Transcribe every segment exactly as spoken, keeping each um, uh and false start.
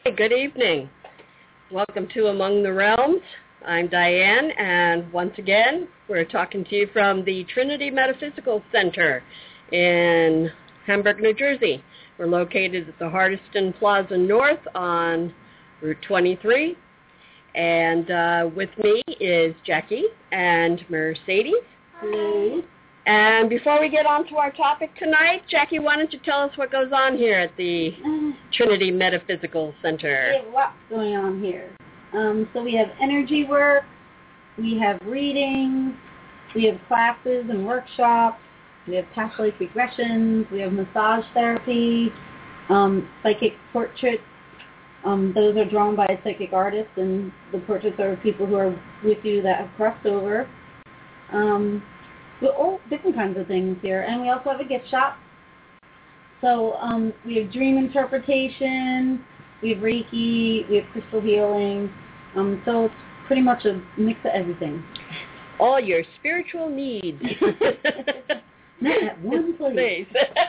Hey, good evening. Welcome to Among the Realms. I'm Diane, and once again, we're talking to you from the Trinity Metaphysical Center in Hamburg, New Jersey. We're located at the Hardestin Plaza North on Route twenty-three, and uh, with me is Jackie and Mercedes. Hello. And before we get on to our topic tonight, Jackie, why don't you tell us what goes on here at the Trinity Metaphysical Center? We have lots going on here. Um, so we have energy work, we have readings, we have classes and workshops, we have past life regressions, we have massage therapy, um, psychic portraits. Um, those are drawn by a psychic artist, and the portraits are people who are with you that have crossed over. Um, all different kinds of things here. And we also have a gift shop. So um, we have dream interpretation, we have Reiki, we have crystal healing. Um, so it's pretty much a mix of everything. All your spiritual needs. Not at one place.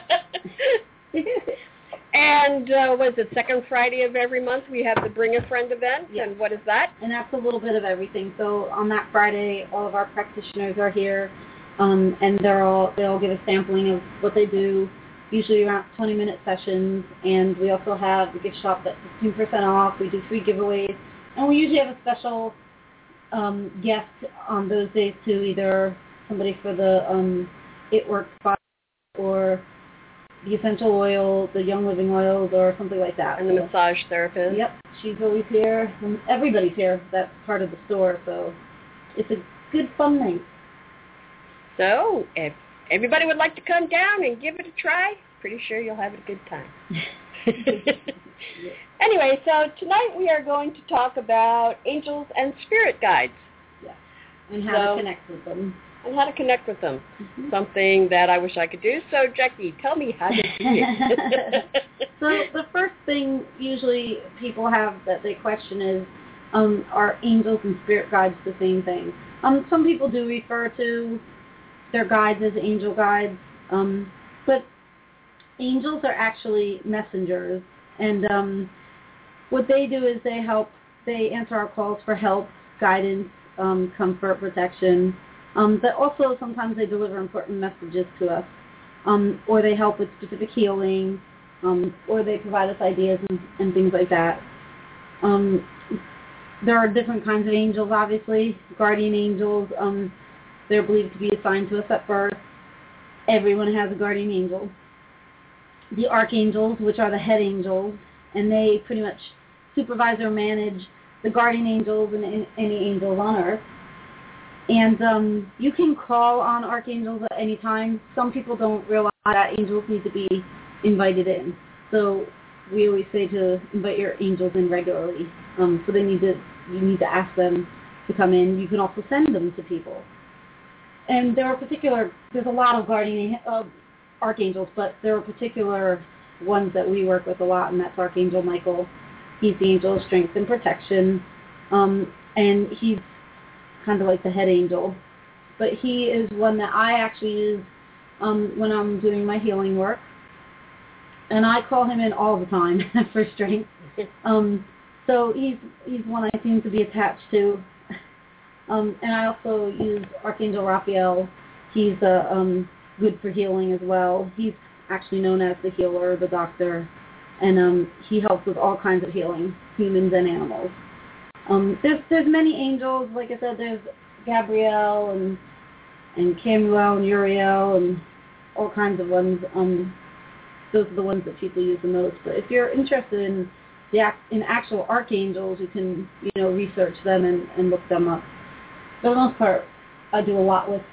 And uh, what is it, second Friday of every month we have the Bring a Friend event, yes. And what is that? And that's a little bit of everything. So on that Friday, all of our practitioners are here, um, and they're all they all give a sampling of what they do, usually around twenty minute sessions. And we also have the gift shop that's fifteen percent off. We do free giveaways, and we usually have a special um, guest on those days too, either somebody for the um, It Works box or the essential oil, the Young Living oils, or something like that. And the massage therapist. Yep, she's always here. And everybody's here. That's part of the store, so it's a good fun night. So, if everybody would like to come down and give it a try, pretty sure you'll have a good time. Anyway, so tonight we are going to talk about angels and spirit guides. Yes, and how so, to connect with them. And how to connect with them. Mm-hmm. Something that I wish I could do. So, Jackie, tell me how to do it. So the first thing usually people have that they question is, um, are angels and spirit guides the same thing? Um, some people do refer to their guides as angel guides, um, but angels are actually messengers, and um, what they do is they help, they answer our calls for help, guidance, um, comfort, protection. Um, but also sometimes they deliver important messages to us, um, or they help with specific healing, um, or they provide us ideas and, and things like that. Um, there are different kinds of angels, obviously. Guardian angels, um, they're believed to be assigned to us at birth. Everyone has a guardian angel. The archangels, which are the head angels, and they pretty much supervise or manage the guardian angels and any angels on earth. And um, you can call on archangels at any time. Some people don't realize that angels need to be invited in. So we always say to invite your angels in regularly. Um, so they need to, you need to ask them to come in. You can also send them to people. And there are particular, there's a lot of guardian uh, archangels, but there are particular ones that we work with a lot, and that's Archangel Michael. He's the angel of strength and protection. Um, and he's kind of like the head angel, but he is one that I actually use um, when I'm doing my healing work, and I call him in all the time for strength. Um, so he's he's one I seem to be attached to, um, and I also use Archangel Raphael. He's uh, um, good for healing as well. He's actually known as the healer, the doctor, and um, he helps with all kinds of healing, humans and animals. Um, there's there's many angels, like I said, there's Gabrielle and and Camuel and Uriel and all kinds of ones. Um, those are the ones that people use the most. But if you're interested in the in actual archangels, you can you know research them and, and look them up. For the most part, I do a lot with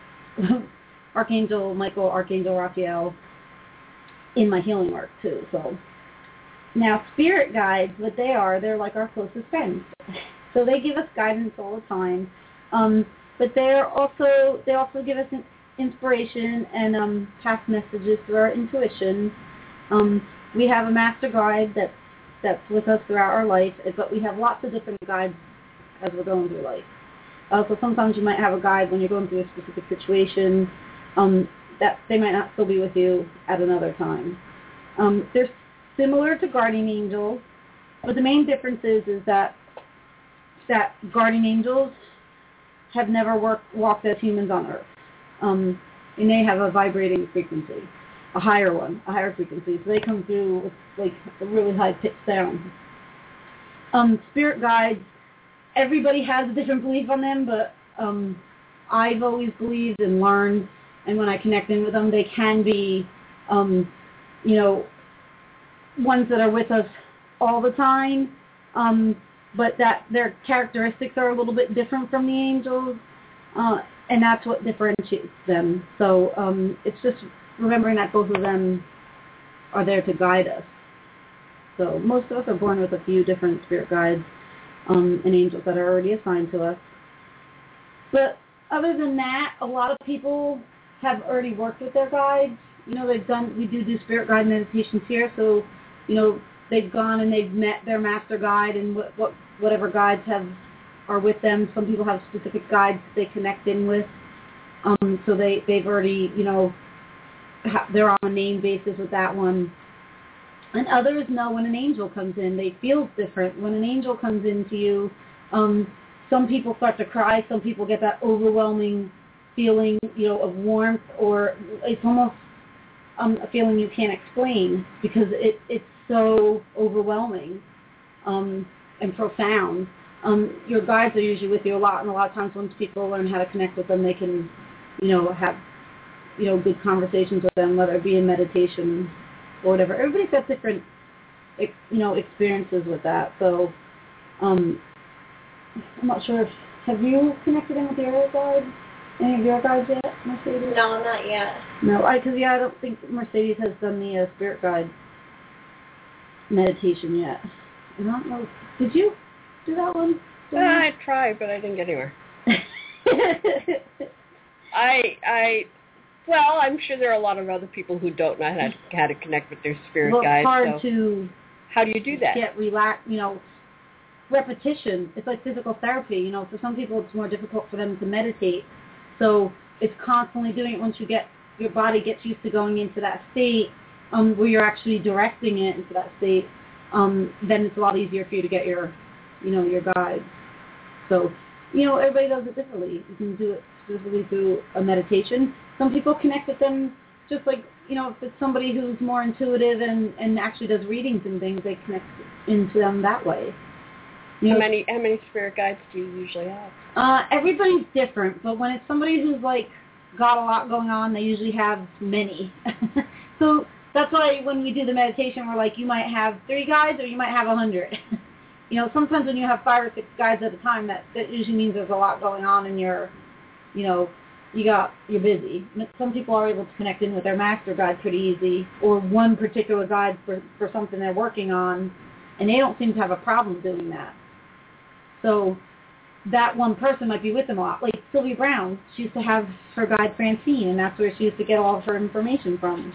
Archangel Michael, Archangel Raphael in my healing work too. So. Now, spirit guides, what they are, they're like our closest friends. So they give us guidance all the time. Um, but they're also they also give us inspiration and um, past messages through our intuition. Um, we have a master guide that's, that's with us throughout our life, but we have lots of different guides as we're going through life. Uh, so sometimes you might have a guide when you're going through a specific situation um, that they might not still be with you at another time. Um, they're similar to guardian angels, but the main difference is, is that that guardian angels have never worked, walked as humans on Earth. Um, and they have a vibrating frequency, a higher one, a higher frequency. So they come through with like a really high-pitched sound. Um, spirit guides, everybody has a different belief on them, but um, I've always believed and learned, and when I connect in with them, they can be, um, you know, ones that are with us all the time, um, but that their characteristics are a little bit different from the angels, uh, and that's what differentiates them. So um, it's just remembering that both of them are there to guide us. So most of us are born with a few different spirit guides um, and angels that are already assigned to us. But other than that, a lot of people have already worked with their guides. You know, they've done, we do do spirit guide meditations here, so, you know, they've gone and they've met their master guide and what, what whatever guides have are with them. Some people have specific guides that they connect in with. Um, so they, they've already, you know, ha- they're on a name basis with that one. And others know when an angel comes in, they feel different. When an angel comes into you, um, some people start to cry. Some people get that overwhelming feeling, you know, of warmth, or it's almost um, a feeling you can't explain because it, it's so overwhelming um, and profound. Um, your guides are usually with you a lot, and a lot of times once people learn how to connect with them, they can, you know, have, you know, good conversations with them, whether it be in meditation or whatever. Everybody's got different, you know, experiences with that. So, um, I'm not sure if, have you connected in with your guides? Any of your guides yet, Mercedes? No, not yet. No, I, because, yeah, I don't think Mercedes has done the uh, spirit guide meditation yet. I don't know. Did you do that one? Uh, I tried, but I didn't get anywhere. I, I, well, I'm sure there are a lot of other people who don't know how to, how to connect with their spirit well, guides. It's hard so to how do you do that? Get relaxed, you know, repetition. It's like physical therapy, you know. For some people, it's more difficult for them to meditate. So it's constantly doing it. Once you get, your body gets used to going into that state um, where you're actually directing it into that state, um, then it's a lot easier for you to get your, you know, your guides. So, you know, everybody does it differently. You can do it specifically through a meditation. Some people connect with them just like, you know, if it's somebody who's more intuitive and, and actually does readings and things, they connect into them that way. You How know, many how many spirit guides do you usually have? Uh, everybody's different, but when it's somebody who's like got a lot going on, they usually have many. So that's why when we do the meditation, we're like, you might have three guides or you might have a hundred. You know, sometimes when you have five or six guides at a time, that, that usually means there's a lot going on and you're, you know, you got, you're busy. Some people are able to connect in with their master guide pretty easy, or one particular guide for, for something they're working on, and they don't seem to have a problem doing that. So that one person might be with them a lot. Like Sylvia Brown, she used to have her guide Francine, and that's where she used to get all of her information from.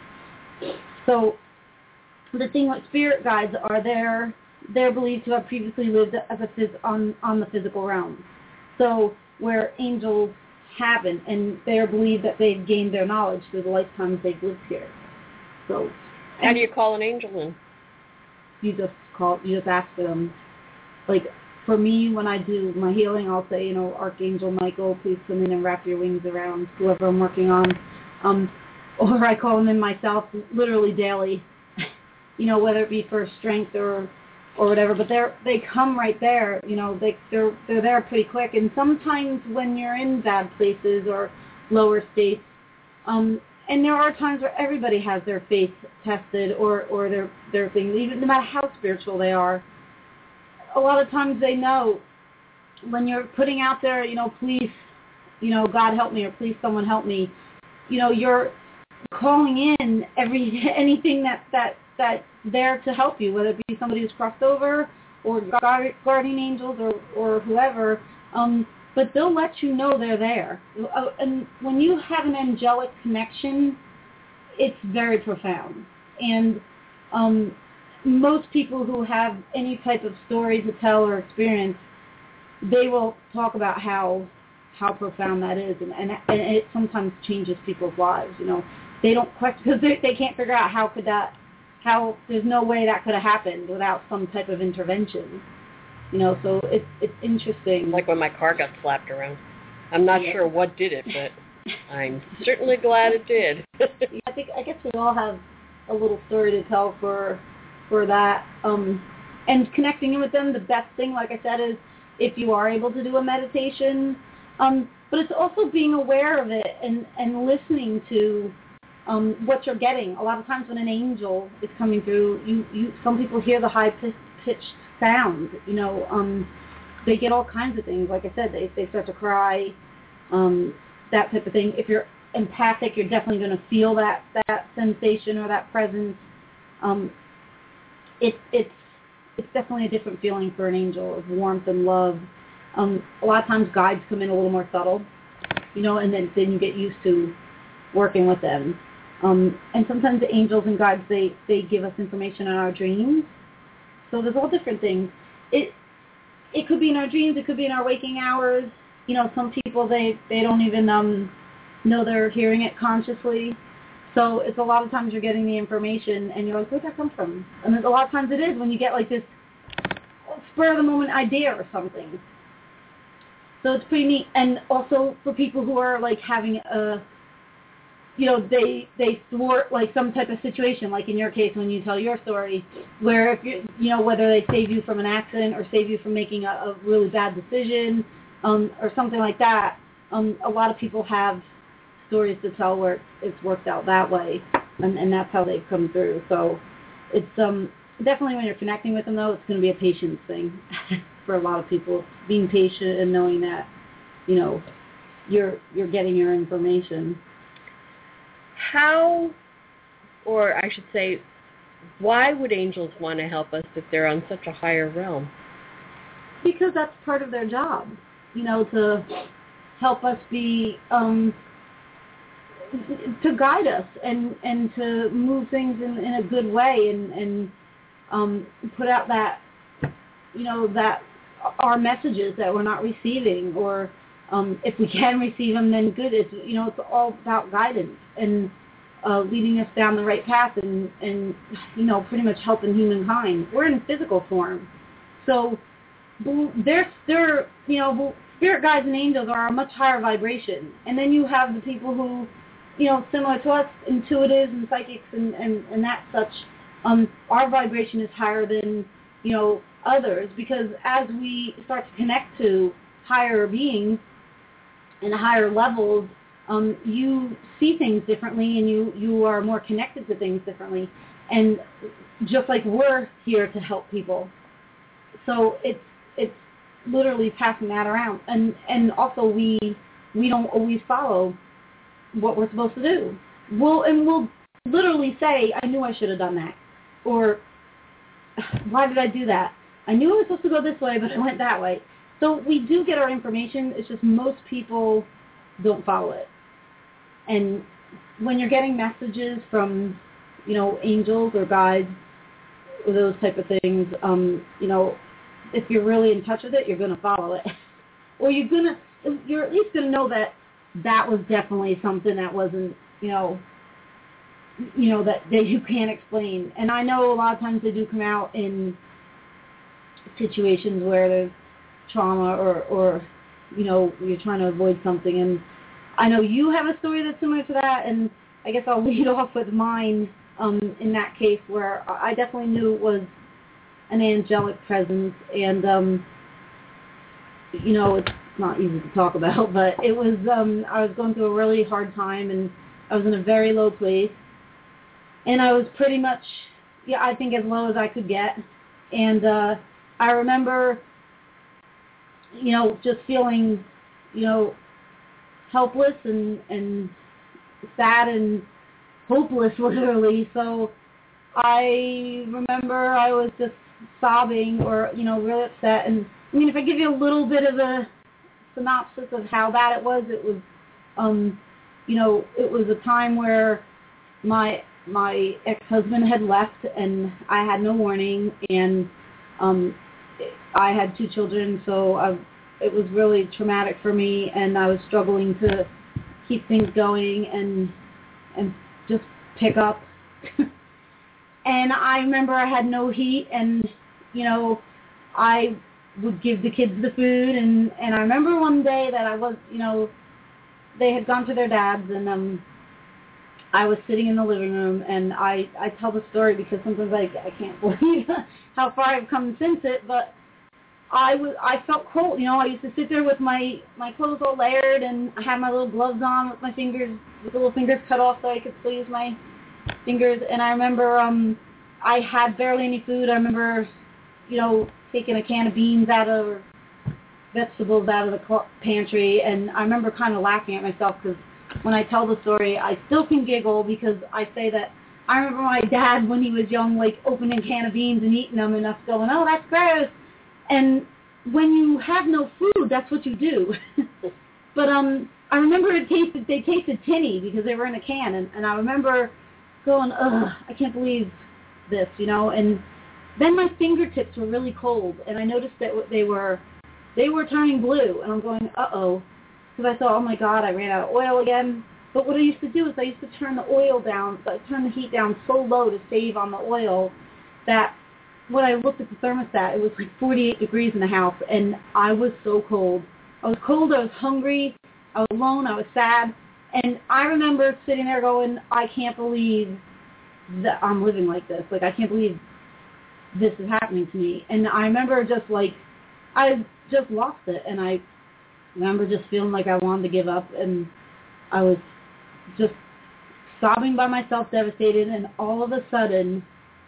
So the thing with spirit guides are they're, they're believed to have previously lived as a phys- on, on the physical realm. So where angels haven't, and they're believed that they've gained their knowledge through the lifetimes they've lived here. So how do you call an angel in? You just call, you just ask them, like, for me, when I do my healing, I'll say, you know, Archangel Michael, please come in and wrap your wings around whoever I'm working on. Um, or I call them in myself literally daily, you know, whether it be for strength or or whatever. But they're they come right there, you know, they they're they're there pretty quick. And sometimes when you're in bad places or lower states, um, and there are times where everybody has their faith tested or or their their thing, even no matter how spiritual they are. A lot of times they know when you're putting out there, you know, please, you know, God help me, or please someone help me, you know, you're calling in every anything that, that, that's there to help you, whether it be somebody who's crossed over or guard, guardian angels or, or whoever, um, but they'll let you know they're there. And when you have an angelic connection, it's very profound. And um most people who have any type of story to tell or experience, they will talk about how how profound that is, and, and, and it sometimes changes people's lives. You know, they don't question because they, they can't figure out how could that how there's no way that could have happened without some type of intervention. You know, so it's it's interesting. Like when my car got slapped around. I'm not yeah. sure what did it, but I'm certainly glad it did. I think I guess we all have a little story to tell for for that. Um, and connecting in with them, the best thing, like I said, is if you are able to do a meditation. Um, but it's also being aware of it and, and listening to um, what you're getting. A lot of times when an angel is coming through, you, you some people hear the high-pitched sound. You know, um, they get all kinds of things. Like I said, they they start to cry, um, that type of thing. If you're empathic, you're definitely going to feel that that sensation or that presence. Um, it, it's it's definitely a different feeling for an angel of warmth and love. Um, a lot of times guides come in a little more subtle, you know, and then, then you get used to working with them. Um, and sometimes the angels and guides, they, they give us information in our dreams. So there's all different things. It it could be in our dreams. It could be in our waking hours. You know, some people, they, they don't even um, know they're hearing it consciously. So it's a lot of times you're getting the information and you're like, where'd that come from? And there's a lot of times it is when you get like this spur-of-the-moment idea or something. So it's pretty neat. And also for people who are like having a, you know, they they thwart like some type of situation, like in your case when you tell your story, where if you you know, whether they save you from an accident or save you from making a, a really bad decision um, or something like that, um, a lot of people have stories to tell where it's worked out that way, and, and that's how they've come through. So it's um definitely when you're connecting with them, though, it's going to be a patience thing for a lot of people, being patient and knowing that, you know, you're you're getting your information. How, or I should say, why would angels want to help us if they're on such a higher realm? Because that's part of their job, you know, to help us be, um, to guide us and, and to move things in, in a good way and, and um, put out that, you know, that our messages that we're not receiving, or um, if we can receive them, then good. It's, you know, it's all about guidance and uh, leading us down the right path and, and, you know, pretty much helping humankind. We're in physical form. So they're, they're, you know, spirit guides and angels are a much higher vibration. And then you have the people who, you know, similar to us, intuitives and psychics and, and, and that such, um, our vibration is higher than, you know, others, because as we start to connect to higher beings and higher levels, um, you see things differently and you, you are more connected to things differently. And just like we're here to help people. So it's it's literally passing that around. And, and also we we don't always follow what we're supposed to do. We'll, and we'll literally say, I knew I should have done that. Or, why did I do that? I knew I was supposed to go this way, but I went that way. So we do get our information. It's just most people don't follow it. And when you're getting messages from, you know, angels or guides or those type of things, um, you know, if you're really in touch with it, you're going to follow it. Or you're going to, you're at least going to know that that was definitely something that wasn't, you know, you know, that, that you can't explain. And I know a lot of times they do come out in situations where there's trauma or, or, you know, you're trying to avoid something. And I know you have a story that's similar to that, and I guess I'll lead off with mine um, in that case, where I definitely knew it was an angelic presence. And, um, you know, it's not easy to talk about, but it was, um, I was going through a really hard time, and I was in a very low place. And I was pretty much, yeah, I think as low as I could get. And uh, I remember, you know, just feeling, you know, helpless and, and sad and hopeless, literally. So I remember I was just sobbing or, you know, really upset. And, I mean, if I give you a little bit of a synopsis of how bad it was, it was, um, you know, it was a time where my my ex-husband had left and I had no warning, and um, I had two children, so I, it was really traumatic for me, and I was struggling to keep things going and and just pick up. And I remember I had no heat, and, you know, I would give the kids the food, and, and I remember one day that I was, you know, they had gone to their dad's, and um, I was sitting in the living room, and I, I tell the story because sometimes I, I can't believe how far I've come since it, but I was I felt cold. You know, I used to sit there with my, my clothes all layered, and I had my little gloves on with my fingers, with the little fingers cut off so I could still use my fingers, and I remember um, I had barely any food. I remember, you know, taking a can of beans out of, or vegetables out of the pantry, and I remember kind of laughing at myself because when I tell the story, I still can giggle because I say that I remember my dad when he was young, like opening a can of beans and eating them and us going, oh, that's gross. And when you have no food, that's what you do. But um, I remember it tasted, they tasted tinny because they were in a can, and, and I remember going, ugh, I can't believe this, you know. And then my fingertips were really cold, and I noticed that they were they were turning blue, and I'm going, uh-oh, because I thought, oh, my God, I ran out of oil again. But what I used to do is I used to turn the oil down, so I turned the heat down so low to save on the oil that when I looked at the thermostat, it was like forty-eight degrees in the house, and I was so cold. I was cold, I was hungry, I was alone, I was sad, and I remember sitting there going, I can't believe that I'm living like this. Like, I can't believe this is happening to me. And I remember just, like, I just lost it, and I remember just feeling like I wanted to give up, and I was just sobbing by myself, devastated, and all of a sudden,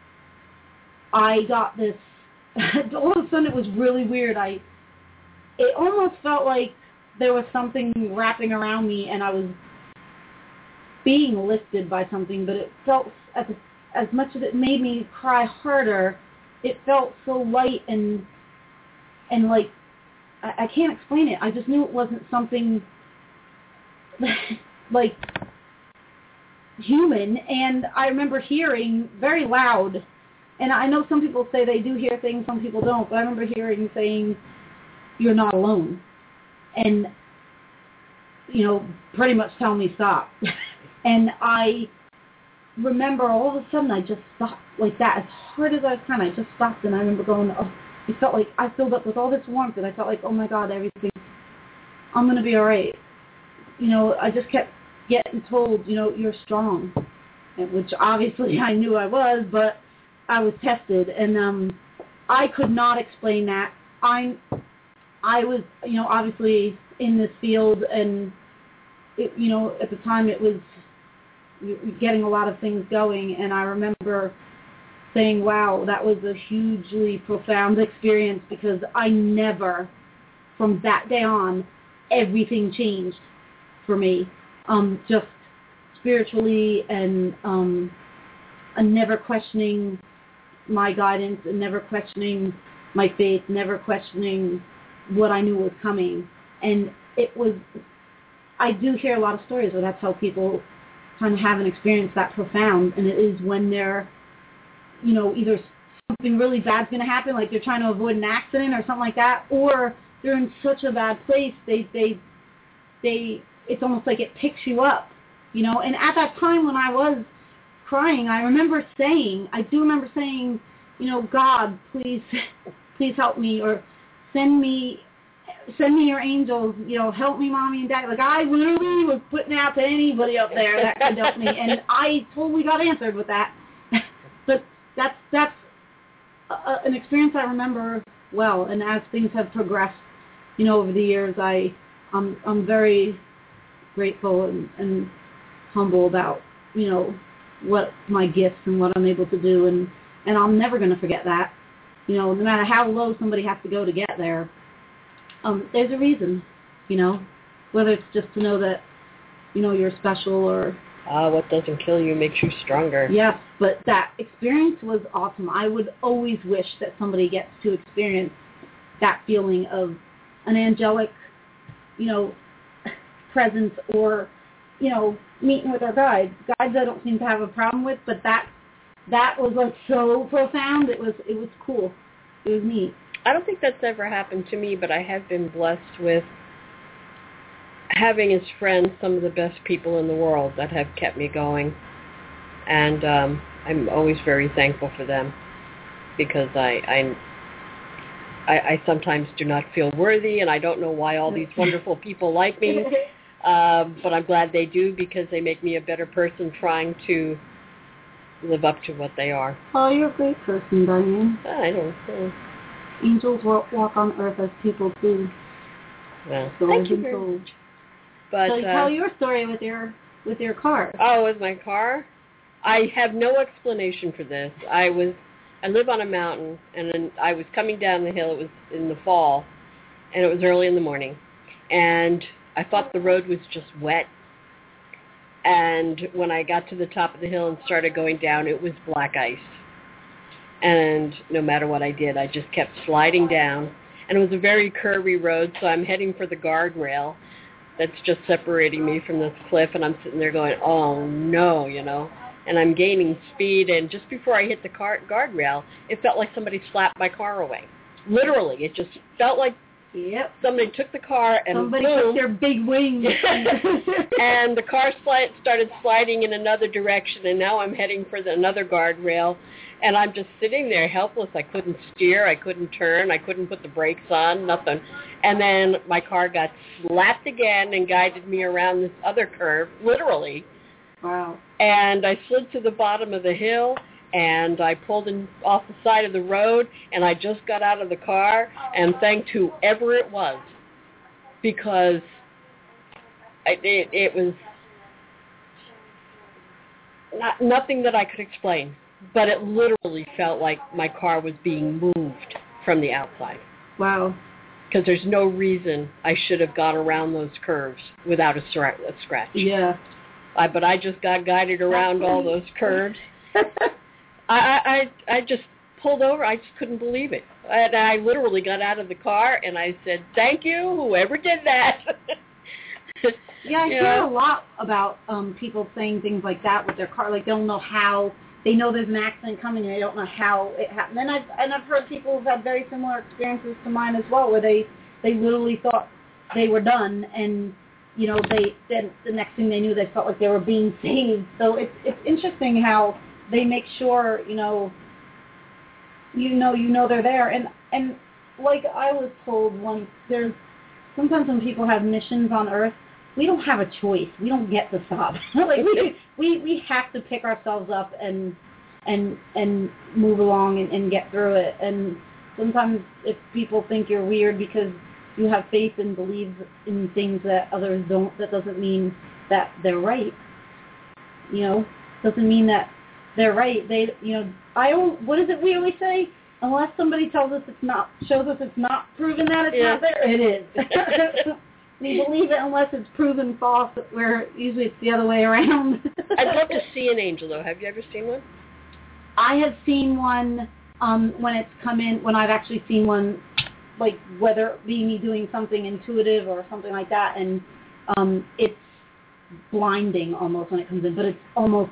I got this, all of a sudden it was really weird. I, it almost felt like there was something wrapping around me, and I was being lifted by something, but it felt, as, as much as it made me cry harder, it felt so light and, and like, I, I can't explain it. I just knew it wasn't something like human, and I remember hearing very loud, and I know some people say they do hear things, some people don't, but I remember hearing saying, you're not alone, and, you know, pretty much telling me stop. And I remember all of a sudden I just stopped like that, as hard as I was trying, I just stopped, and I remember going, oh, it felt like I filled up with all this warmth, and I felt like, oh my God, everything, I'm going to be all right. You know, I just kept getting told, you know, you're strong, which obviously I knew I was, but I was tested, and um, I could not explain that. I, I was, you know, obviously in this field, and, it, you know, at the time it was getting a lot of things going, and I remember saying, wow, that was a hugely profound experience, because I never, from that day on, everything changed for me, um, just spiritually, and um, and never questioning my guidance, and never questioning my faith, never questioning what I knew was coming. And it was, I do hear a lot of stories where that's how people kind of have an experience that profound, and it is when they're, you know, either something really bad's going to happen, like they're trying to avoid an accident or something like that, or they're in such a bad place, they, they, they, it's almost like it picks you up, you know. And at that time when I was crying, I remember saying, I do remember saying, you know, God, please, please help me, or send me, send me your angels, you know, help me, Mommy and Daddy. Like, I literally was putting out to anybody up there that could help me, and I totally got answered with that. But that's, that's a, an experience I remember well, and as things have progressed, you know, over the years, I, I'm, I'm very grateful and, and humble about, you know, what my gifts and what I'm able to do, and, and I'm never going to forget that. You know, no matter how low somebody has to go to get there, um, there's a reason, you know, whether it's just to know that, you know, you're special, or... Ah, uh, what doesn't kill you makes you stronger. Yes, but that experience was awesome. I would always wish that somebody gets to experience that feeling of an angelic, you know, presence, or, you know, meeting with our guides. Guides I don't seem to have a problem with, but that that was like so profound. It was it was cool. It was neat. I don't think that's ever happened to me, but I have been blessed with having as friends some of the best people in the world that have kept me going. And um, I'm always very thankful for them because I, I I I sometimes do not feel worthy, and I don't know why all these wonderful people like me. Um, but I'm glad they do because they make me a better person trying to live up to what they are. Oh, you're a great person, Diane. I don't know. Angels walk, walk on earth as people do. Well, so thank you very much. But, so uh, tell your story with your with your car. Oh, with my car? I have no explanation for this. I was, I live on a mountain, and then I was coming down the hill. It was in the fall, and it was early in the morning, and I thought the road was just wet. And when I got to the top of the hill and started going down, it was black ice. And no matter what I did, I just kept sliding down. And it was a very curvy road, so I'm heading for the guardrail that's just separating me from this cliff. And I'm sitting there going, oh, no, you know. And I'm gaining speed. And just before I hit the car- guardrail, it felt like somebody slapped my car away. Literally, it just felt like Yep. somebody took the car and Somebody boom, took their big wings. and the car sli- started sliding in another direction, and now I'm heading for the, another guardrail, and I'm just sitting there helpless. I couldn't steer. I couldn't turn. I couldn't put the brakes on, nothing. And then my car got slapped again and guided me around this other curve, literally. Wow. And I slid to the bottom of the hill, and I pulled in off the side of the road, and I just got out of the car and thanked whoever it was, because it, it, it was not, nothing that I could explain, but it literally felt like my car was being moved from the outside. Wow. Because there's no reason I should have gone around those curves without a, sra- a scratch. Yeah. I, but I just got guided around all those curves. I, I I just pulled over. I just couldn't believe it. And I literally got out of the car, and I said, thank you, whoever did that. Yeah, I you hear know? a lot about um, people saying things like that with their car. Like, they don't know how. They know there's an accident coming, and they don't know how it happened. And I've, and I've heard people who've had very similar experiences to mine as well, where they, they literally thought they were done, and, you know, they then the next thing they knew, they felt like they were being saved. So it's it's interesting how they make sure, you know, you know, you know they're there. And, and like I was told once, there's sometimes when people have missions on Earth, we don't have a choice. We don't get to stop. like we, we we have to pick ourselves up and and and move along and, and get through it. And sometimes if people think you're weird because you have faith and believe in things that others don't, that doesn't mean that they're right. You know, doesn't mean that they're right. They, you know, I don't. What is it we always say? Unless somebody tells us it's not, shows us it's not proven that it's yeah. not there, it is. We believe it unless it's proven false, where usually it's the other way around. I'd love to see an angel, though. Have you ever seen one? I have seen one um, when it's come in, when I've actually seen one, like whether it be me doing something intuitive or something like that, and um, it's blinding almost when it comes in, but it's almost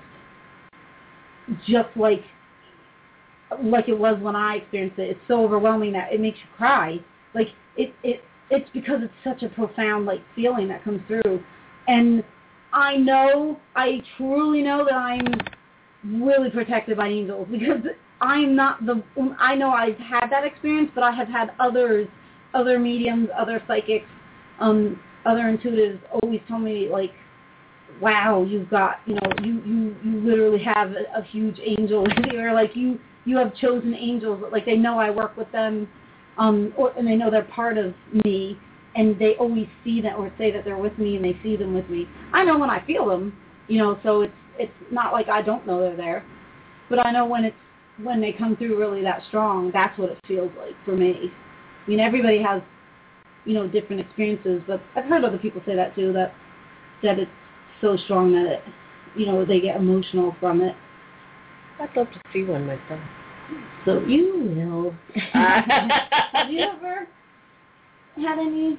just like like it was when I experienced it. It's so overwhelming that it makes you cry. Like, it, it it's because it's such a profound, like, feeling that comes through. And I know, I truly know that I'm really protected by angels, because I'm not the, I know I've had that experience, but I have had others, other mediums, other psychics, um, other intuitives always tell me, like, wow, you've got, you know, you, you, you literally have a, a huge angel with you, or like you, you have chosen angels, like they know I work with them, um, or, and they know they're part of me, and they always see that or say that they're with me, and they see them with me. I know when I feel them, you know, so it's it's not like I don't know they're there, but I know when it's when they come through really that strong, that's what it feels like for me. I mean, everybody has, you know, different experiences, but I've heard other people say that too, that that it's so strong that it, you know, they get emotional from it. I'd love to see one myself. So you will. Have you ever had any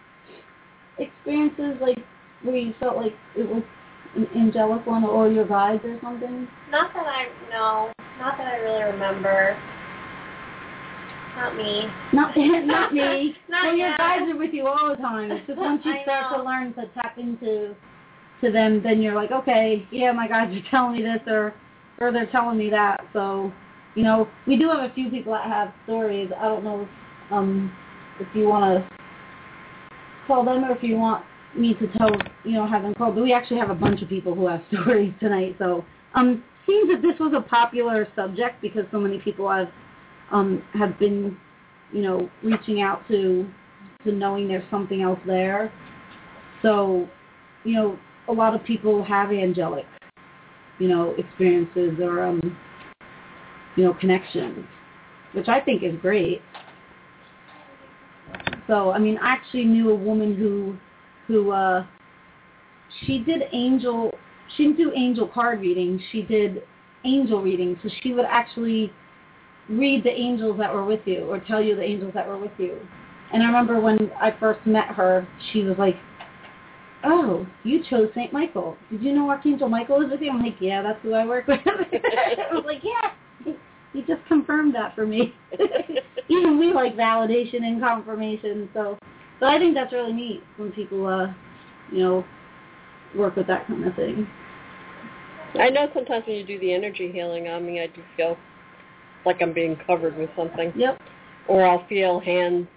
experiences like where you felt like it was an angelic one or your guides or something? Not that I no, not that I really remember. Not me. Not not me. Not well, your yet. guides are with you all the time. It's just once you I start know. to learn to tap into to them, then you're like, okay, yeah, my guides are telling me this, or or they're telling me that. So, you know, we do have a few people that have stories. I don't know if, um, if you want to call them or if you want me to tell, you know, have them call. But we actually have a bunch of people who have stories tonight. So, um, seems that this was a popular subject because so many people have, um, have been, you know, reaching out to, to knowing there's something else there. So, you know, a lot of people have angelic, you know, experiences or, um, you know, connections, which I think is great. So, I mean, I actually knew a woman who, who, uh, she did angel, she didn't do angel card readings, she did angel readings. So she would actually read the angels that were with you or tell you the angels that were with you. And I remember when I first met her, she was like, oh, you chose Saint Michael. Did you know Archangel Michael is with you? I'm like, yeah, that's who I work with. I was like, yeah, you just confirmed that for me. Even we like validation and confirmation. So, so I think that's really neat when people, uh, you know, work with that kind of thing. I know sometimes when you do the energy healing on me, I do feel like I'm being covered with something. Yep. Or I'll feel hands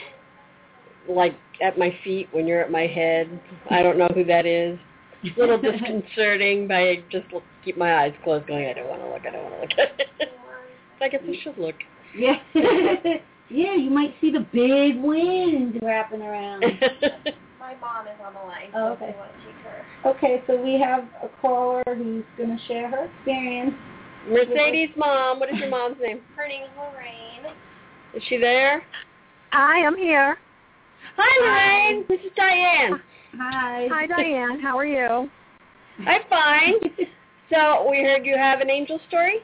like at my feet when you're at my head. I don't know who that is. It's a little disconcerting, but I just keep my eyes closed going, I don't want to look, I don't want to look. I guess I should look. Yeah. Yeah, you might see the big wind wrapping around. My mom is on the line, oh, so okay. if you want to take her. Okay, so we have a caller who's going to share her experience. Mercedes' mom. What is your mom's name? Her name is Lorraine. Is she there? Hi, I'm here. Hi, Lorraine. This is Diane. Hi. Hi, Diane. How are you? I'm fine. So we heard you have an angel story?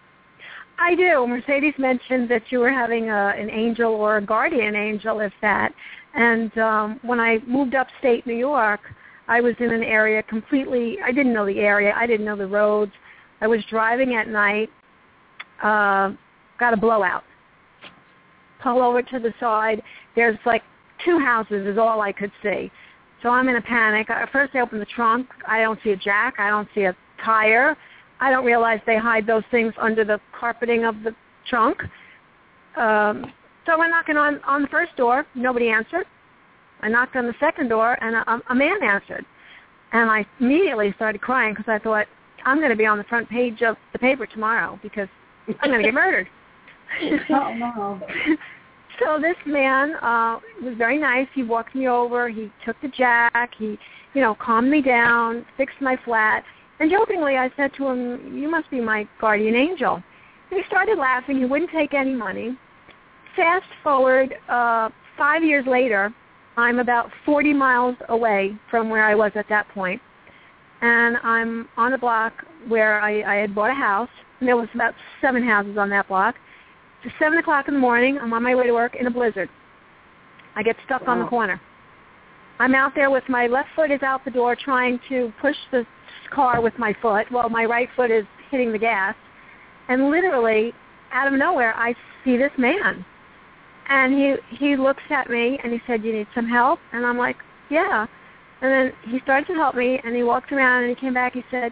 I do. Mercedes mentioned that you were having a, an angel or a guardian angel, if that. And um, when I moved upstate New York, I was in an area completely, I didn't know the area. I didn't know the roads. I was driving at night, uh, got a blowout. Pull over to the side. There's like two houses is all I could see. So I'm in a panic. First I open the trunk. I don't see a jack. I don't see a tire. I don't realize they hide those things under the carpeting of the trunk. Um, so I went knocking on, on the first door. Nobody answered. I knocked on the second door, and a, a man answered. And I immediately started crying because I thought, I'm going to be on the front page of the paper tomorrow because I'm going to get murdered. Oh, no. So this man uh, was very nice. He walked me over. He took the jack. He, you know, calmed me down, fixed my flat. And jokingly, I said to him, you must be my guardian angel. And he started laughing. He wouldn't take any money. Fast forward, uh, five years later, I'm about forty miles away from where I was at that point. And I'm on a block where I, I had bought a house. And there was about seven houses on that block. It's seven o'clock in the morning. I'm on my way to work in a blizzard. I get stuck wow. on the corner. I'm out there with my left foot is out the door trying to push the car with my foot while my right foot is hitting the gas. And literally, out of nowhere, I see this man. And he, he looks at me and he said, you need some help? And I'm like, yeah. And then he started to help me and he walked around and he came back. He said,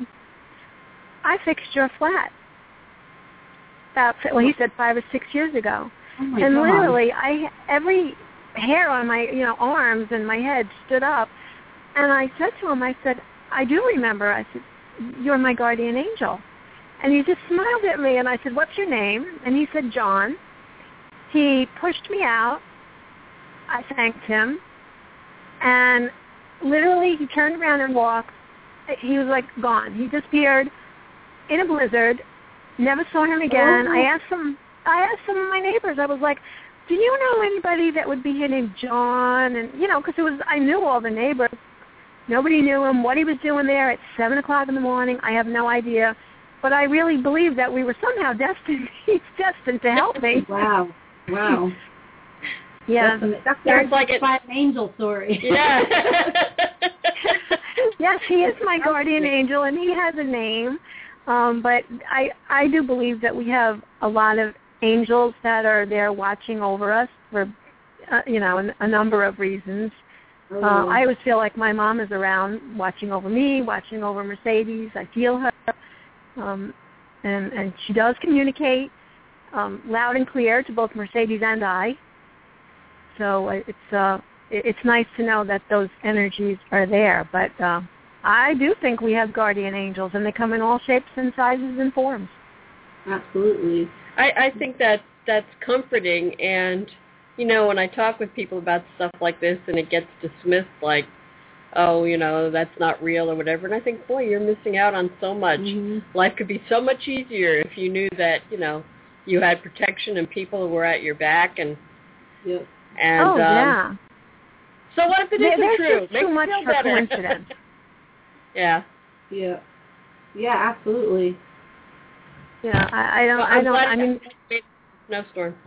I fixed your flat. About, well, he said five or six years ago. Oh my and God. literally, I every hair on my you know arms and my head stood up. And I said to him, I said, I do remember. I said, you're my guardian angel. And he just smiled at me. And I said, what's your name? And he said, John. He pushed me out. I thanked him. And literally, he turned around and walked. He was like gone. He disappeared in a blizzard. Never saw him again. Oh. I asked some. I asked some of my neighbors. I was like, "Do you know anybody that would be here named John?" And you know, because it was, I knew all the neighbors. Nobody knew him. What he was doing there at seven o'clock in the morning, I have no idea. But I really believe that we were somehow destined. He's destined to help me. Wow! Wow! Yeah, that's, that's, that's like an angel story. Yeah. Yes, he is my guardian angel, and he has a name. Um, but I, I do believe that we have a lot of angels that are there watching over us for, uh, you know, a, a number of reasons. Oh. Uh, I always feel like my mom is around watching over me, watching over Mercedes. I feel her. Um, and, and she does communicate um, loud and clear to both Mercedes and I. So it's uh, it's nice to know that those energies are there. But uh, I do think we have guardian angels, and they come in all shapes and sizes and forms. Absolutely. I, I think that that's comforting, and, you know, when I talk with people about stuff like this and it gets dismissed like, oh, you know, that's not real or whatever, and I think, boy, you're missing out on so much. Mm-hmm. Life could be so much easier if you knew that, you know, you had protection and people were at your back. and Yep. and Oh, um, yeah. So what if it isn't There's true? Just Makes too much feel for better. coincidence. Yeah. Yeah. Yeah, absolutely. Yeah, I, I don't, Well, I don't, glad I mean... Snowstorm.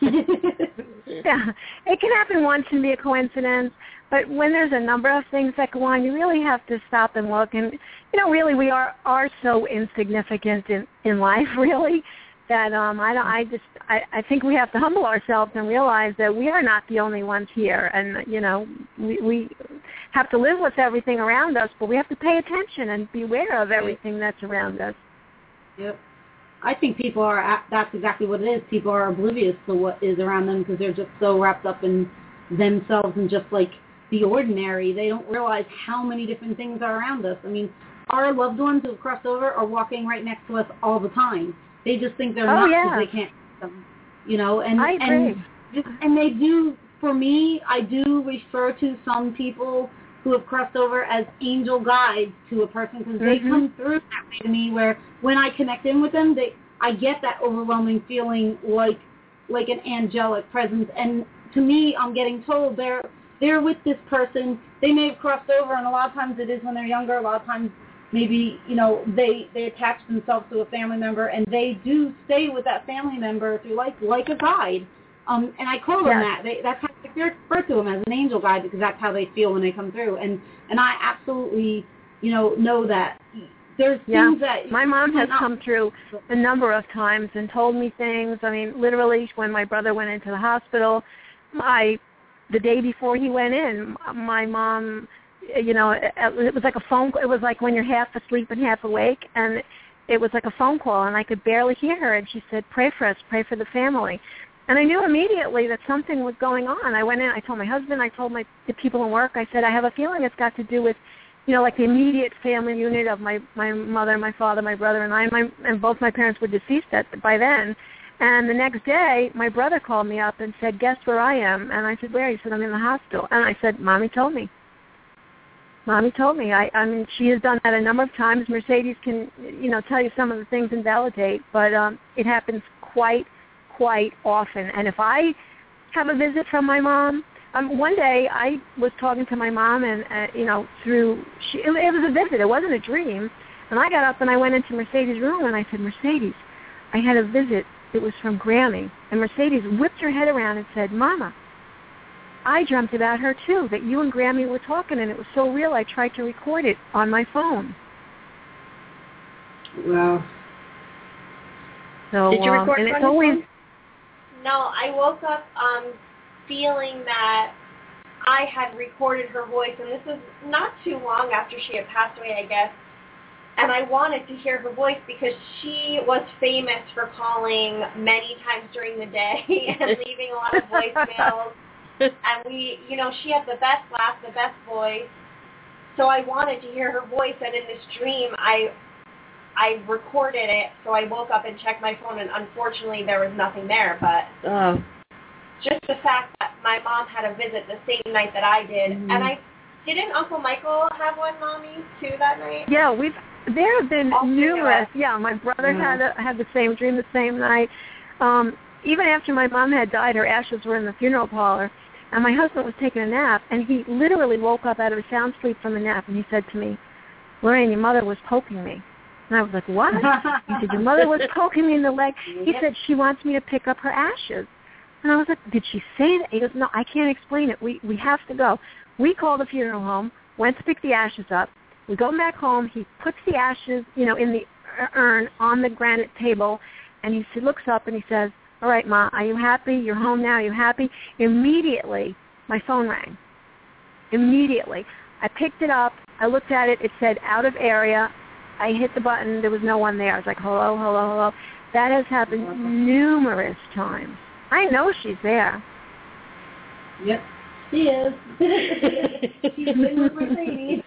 Yeah, it can happen once and be a coincidence, but when there's a number of things that go on, you really have to stop and look. And, you know, really we are, are so insignificant in, in life, really, that um, I, don't, I just, I, I think we have to humble ourselves and realize that we are not the only ones here. And, you know, we, we have to live with everything around us, but we have to pay attention and be aware of everything that's around us. Yep. I think people are, that's exactly what it is. People are oblivious to what is around them because they're just so wrapped up in themselves and just like the ordinary. They don't realize how many different things are around us. I mean, our loved ones who have crossed over are walking right next to us all the time. They just think they're Oh, not yeah. because they can't see them, you know. And, I agree. And, and they do, for me, I do refer to some people who have crossed over as angel guides to a person because mm-hmm. they come through that way to me where when I connect in with them, they I get that overwhelming feeling like like an angelic presence. And to me, I'm getting told they're they're with this person. They may have crossed over, and a lot of times it is when they're younger. A lot of times maybe, you know, they, they attach themselves to a family member, and they do stay with that family member through life like a guide. Um, and I call them yes. that. They, that's how I refer to them, as an angel guide, because that's how they feel when they come through. And, and I absolutely, you know, know that. There's yeah. things that... My mom has not, come through a number of times and told me things. I mean, literally, when my brother went into the hospital, I, the day before he went in, my mom, you know, it, it was like a phone It was like when you're half asleep and half awake, and it was like a phone call, and I could barely hear her. And she said, pray for us, pray for the family. And I knew immediately that something was going on. I went in, I told my husband, I told my the people in work, I said, I have a feeling it's got to do with, you know, like the immediate family unit of my, my mother, my father, my brother, and I, and, my, and both my parents were deceased at, by then. And the next day, my brother called me up and said, guess where I am? And I said, where? He said, I'm in the hospital. And I said, Mommy told me. Mommy told me. I, I mean, she has done that a number of times. Mercedes can, you know, tell you some of the things and validate, but um, it happens quite quite often. And if I have a visit from my mom, um, one day I was talking to my mom, and uh, you know, through she, it, it was a visit. It wasn't a dream. And I got up and I went into Mercedes' room and I said, Mercedes, I had a visit. It was from Grammy. And Mercedes whipped her head around and said, Mama, I dreamt about her too. That you and Grammy were talking, and it was so real. I tried to record it on my phone. Wow. So did you record um, and it it's always. phone? No, I woke up um, feeling that I had recorded her voice, and this was not too long after she had passed away, I guess. And I wanted to hear her voice because she was famous for calling many times during the day and leaving a lot of voicemails. And we, you know, she had the best laugh, the best voice. So I wanted to hear her voice, and in this dream, I I recorded it, so I woke up and checked my phone, and unfortunately there was nothing there. But oh. just the fact that my mom had a visit the same night that I did, mm-hmm. and I didn't Uncle Michael have one, Mommy, too, that night? Yeah, we've there have been All numerous. Yeah, my brother mm-hmm. had a, had the same dream the same night. Um, even after my mom had died, her ashes were in the funeral parlor, and my husband was taking a nap, and he literally woke up out of a sound sleep from a nap, and he said to me, Lorraine, your mother was poking me. And I was like, what? He said, your mother was poking me in the leg. He said, she wants me to pick up her ashes. And I was like, did she say that? He goes, no, I can't explain it. We we have to go. We called the funeral home, went to pick the ashes up. We go back home. He puts the ashes, you know, in the urn on the granite table, and he looks up and he says, all right, Ma, are you happy? You're home now. Are you happy? Immediately, my phone rang. Immediately. I picked it up. I looked at it. It said out of area. I hit the button, there was no one there. I was like, hello, hello, hello. That has happened numerous times. I know she's there. Yep, she is. She's been with Mercedes.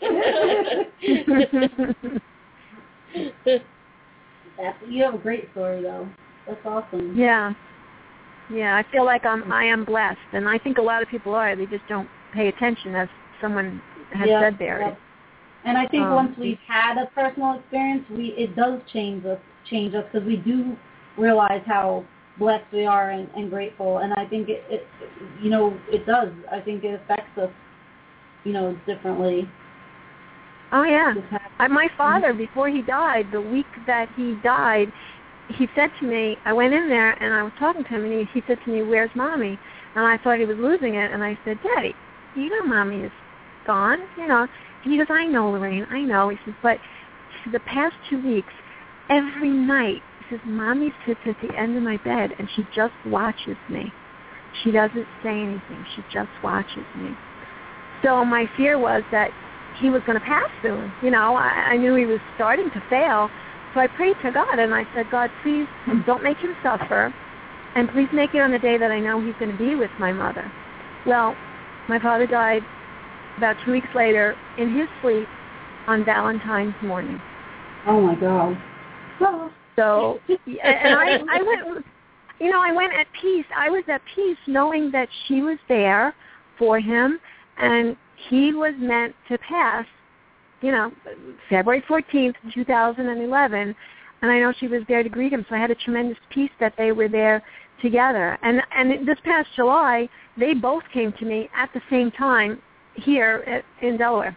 That's, you have a great story, though. That's awesome. Yeah. Yeah, I feel like I'm, I am blessed, and I think a lot of people are. They just don't pay attention, as someone has yep, said there. Yep. And I think um, once we've had a personal experience, we it does change us, change us because we do realize how blessed we are and, and grateful. And I think it, it, you know, it does. I think it affects us, you know, differently. Oh, yeah. I, my father, before he died, the week that he died, he said to me, I went in there and I was talking to him, and he, he said to me, where's Mommy? And I thought he was losing it, and I said, Daddy, you know Mommy is gone, you know. And he goes, I know, Lorraine, I know. He says, but for the past two weeks, every night, he says, Mommy sits at the end of my bed, and she just watches me. She doesn't say anything. She just watches me. So my fear was that he was going to pass soon. You know, I, I knew he was starting to fail. So I prayed to God, and I said, God, please don't make him suffer, and please make it on the day that I know he's going to be with my mother. Well, my father died about two weeks later in his sleep on Valentine's morning. Oh, my God. Oh. So, and I, I went, you know, I went at peace. I was at peace knowing that she was there for him, and he was meant to pass, you know, February fourteenth, two thousand eleven, and I know she was there to greet him, so I had a tremendous peace that they were there together. And and this past July, they both came to me at the same time here at, in Delaware.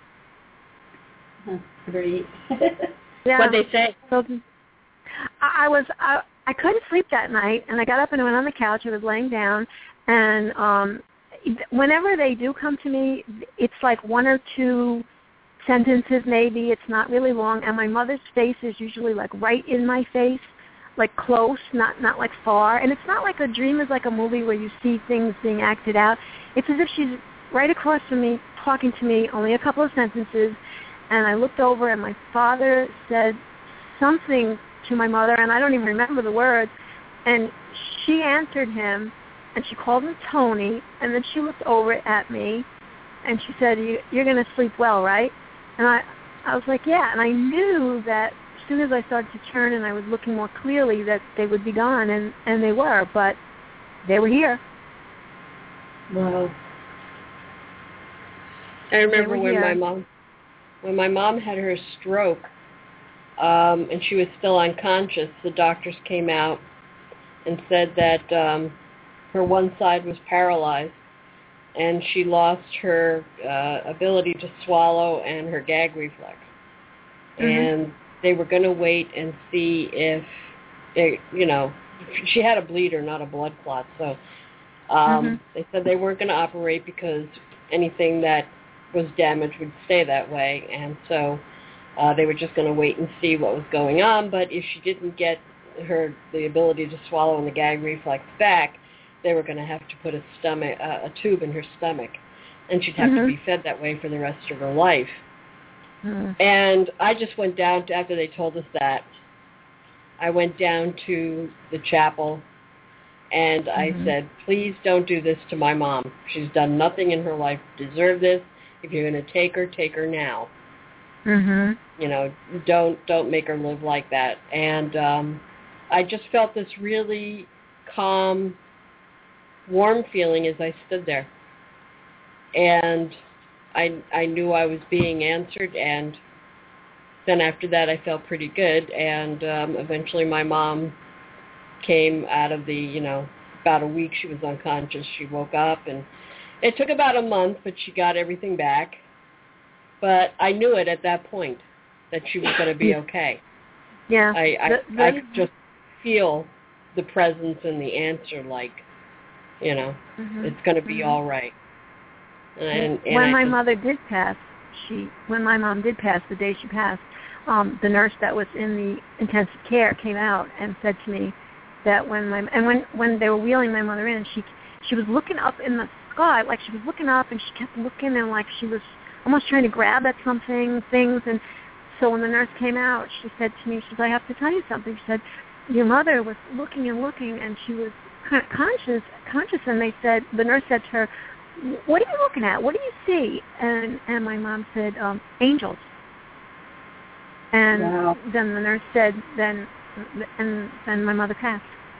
That's great. Yeah. What'd they say? So I, I was I, I couldn't sleep that night, and I got up and went on the couch. I was laying down, and um, whenever they do come to me, it's like one or two sentences maybe. It's not really long, and my mother's face is usually like right in my face, like close, not not like far. And it's not like a dream is like a movie where you see things being acted out. It's as if she's right across from me, talking to me, only a couple of sentences. And I looked over, and my father said something to my mother, and I don't even remember the words. And she answered him, and she called him Tony, and then she looked over at me, and she said, you, you're going to sleep well, right? And I, I was like, yeah. And I knew that as soon as I started to turn and I was looking more clearly that they would be gone, and, and they were, but they were here. Wow. I remember when here. my mom, when my mom had her stroke, um, and she was still unconscious, the doctors came out and said that um, her one side was paralyzed, and she lost her uh, ability to swallow and her gag reflex. Mm-hmm. And they were going to wait and see if, they, you know, she had a bleeder, not a blood clot. So um, mm-hmm. they said they weren't going to operate because anything that was damaged would stay that way. And so uh, they were just going to wait and see what was going on. But if she didn't get her the ability to swallow and the gag reflex back, they were going to have to put a stomach, uh, a tube in her stomach, and she'd have mm-hmm. to be fed that way for the rest of her life. Mm-hmm. And I just went down to, after they told us that, I went down to the chapel, and mm-hmm. I said, please don't do this to my mom. She's done nothing in her life to deserve this. If you're going to take her, take her now. Mm-hmm. You know, don't don't make her live like that. And um, I just felt this really calm, warm feeling as I stood there. And I I knew I was being answered, and then after that I felt pretty good, and um, eventually my mom came out of the, you know, about a week she was unconscious. She woke up, and it took about a month, but she got everything back. But I knew it at that point, that she was going to be okay. Yeah. I, I, the, the, I could just feel the presence and the answer, like, you know, mm-hmm. it's going to be mm-hmm. all right. And, and when I my just, mother did pass, she when my mom did pass, the day she passed, um, the nurse that was in the intensive care came out and said to me that when my and when when they were wheeling my mother in, she she was looking up in the sky, like she was looking up, and she kept looking, and like she was almost trying to grab at something, things, and so when the nurse came out, she said to me, she said, I have to tell you something. She said, your mother was looking and looking, and she was conscious, conscious, and they said, the nurse said to her, what are you looking at? What do you see? And and my mom said, um, angels. And wow. then the nurse said, then, and then my mother passed.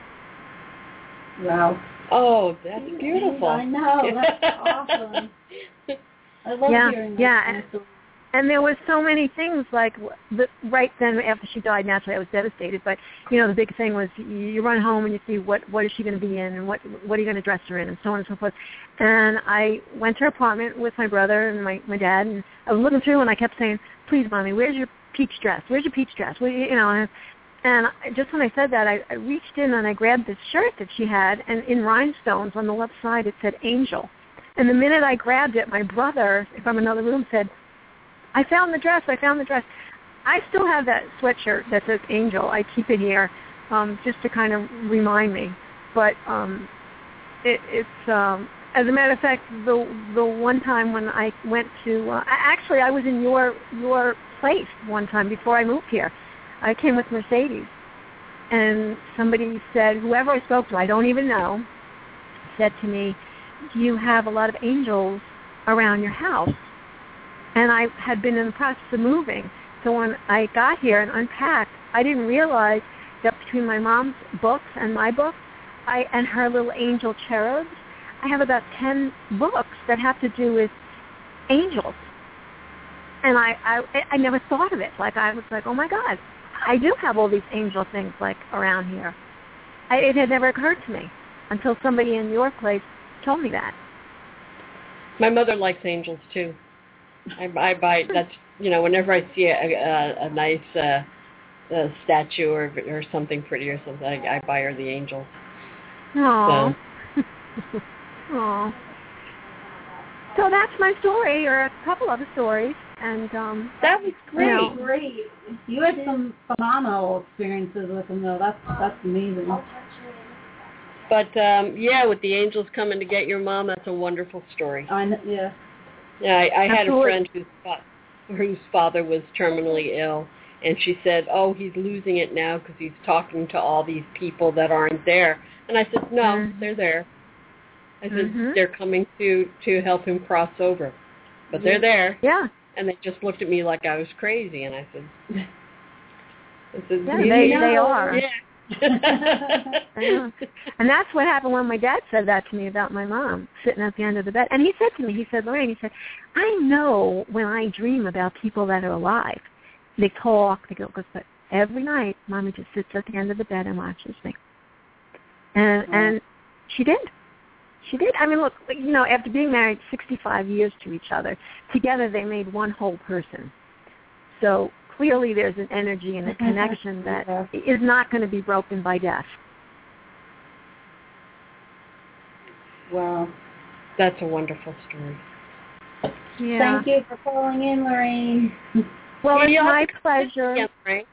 Wow. Oh, that's beautiful. I know. That's awesome. I love yeah, hearing that. Yeah, and, and there was so many things, like, the, right then after she died, naturally I was devastated, but, you know, the big thing was you run home and you see what, what is she going to be in and what, what are you going to dress her in and so on and so forth. And I went to her apartment with my brother and my, my dad, and I was looking through and I kept saying, please, Mommy, where's your peach dress? Where's your peach dress? Well, you know, and, and just when I said that, I, I reached in and I grabbed this shirt that she had, and in rhinestones on the left side it said Angel. And the minute I grabbed it, my brother from another room said, I found the dress, I found the dress. I still have that sweatshirt that says Angel. I keep it here um, just to kind of remind me. But um, it, it's, um, as a matter of fact, the the one time when I went to, uh, actually I was in your your place one time before I moved here. I came with Mercedes, and somebody said, whoever I spoke to, I don't even know, said to me, do you have a lot of angels around your house? And I had been in the process of moving. So when I got here and unpacked, I didn't realize that between my mom's books and my books, I and her little angel cherubs, I have about ten books that have to do with angels. And I, I, I never thought of it. Like, I was like, oh, my God, I do have all these angel things, like, around here. I, it had never occurred to me until somebody in your place told me that. My mother likes angels, too. I, I buy, that's, you know, whenever I see a, a, a nice uh, a statue or or something pretty or something, I, I buy her the angels. Aww. So. Aww. So that's my story, or a couple other stories. And um, that was great. You know, great. You had some phenomenal experiences with them, though. That's that's amazing. But um, yeah, with the angels coming to get your mom, that's a wonderful story. I know, yeah. Yeah, I, I had Absolutely. a friend whose fa- whose father was terminally ill, and she said, "Oh, he's losing it now because he's talking to all these people that aren't there." And I said, "No, mm-hmm. they're there." I said, mm-hmm. "They're coming to to help him cross over, but they're there." Yeah. And they just looked at me like I was crazy, and I said, I said "Yeah, they know. they are." Yeah. And that's what happened when my dad said that to me about my mom sitting at the end of the bed. And he said to me, he said, Lorraine, he said, I know when I dream about people that are alive. They talk, they go, but every night, Mommy just sits at the end of the bed and watches me. And mm-hmm. and she did. She did. I mean, look, you know, after being married sixty-five years to each other, together they made one whole person. So clearly there's an energy and a connection that yeah. is not going to be broken by death. Wow. That's a wonderful story. Yeah. Thank you for calling in, Lorraine. Well, it's yeah, my pleasure. Yeah, right.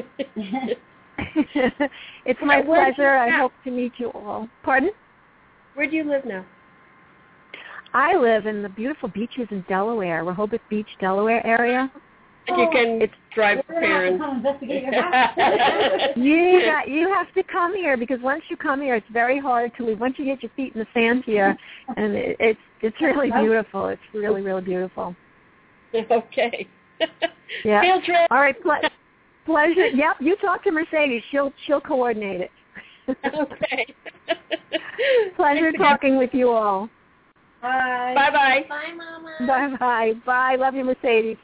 It's my Where pleasure. I hope to meet you all. Pardon? Where do you live now? I live in the beautiful beaches in Delaware, Rehoboth Beach, Delaware area. And you can it's, drive we're there and come investigate your house. you got, you have to come here because once you come here, it's very hard to leave. Once you get your feet in the sand here, and it, it's it's really beautiful. It's really really beautiful. Okay. Yeah. Field trip. All right. Ple- pleasure. Yep. You talk to Mercedes. She'll she'll coordinate it. Okay. Pleasure Thanks talking again. with you all. Bye. Bye bye. Bye, Mama. Bye bye. Bye. Love you, Mercedes.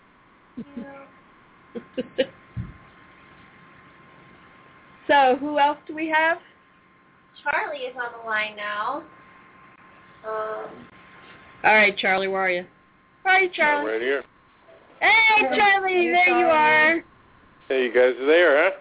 So, who else do we have? Charlie is on the line now. Um, All right, Charlie, where are you? Where are you, Charlie? I'm right here. Hey, Charlie, Hey, there Charlie. you are. Hey, you guys are there, huh?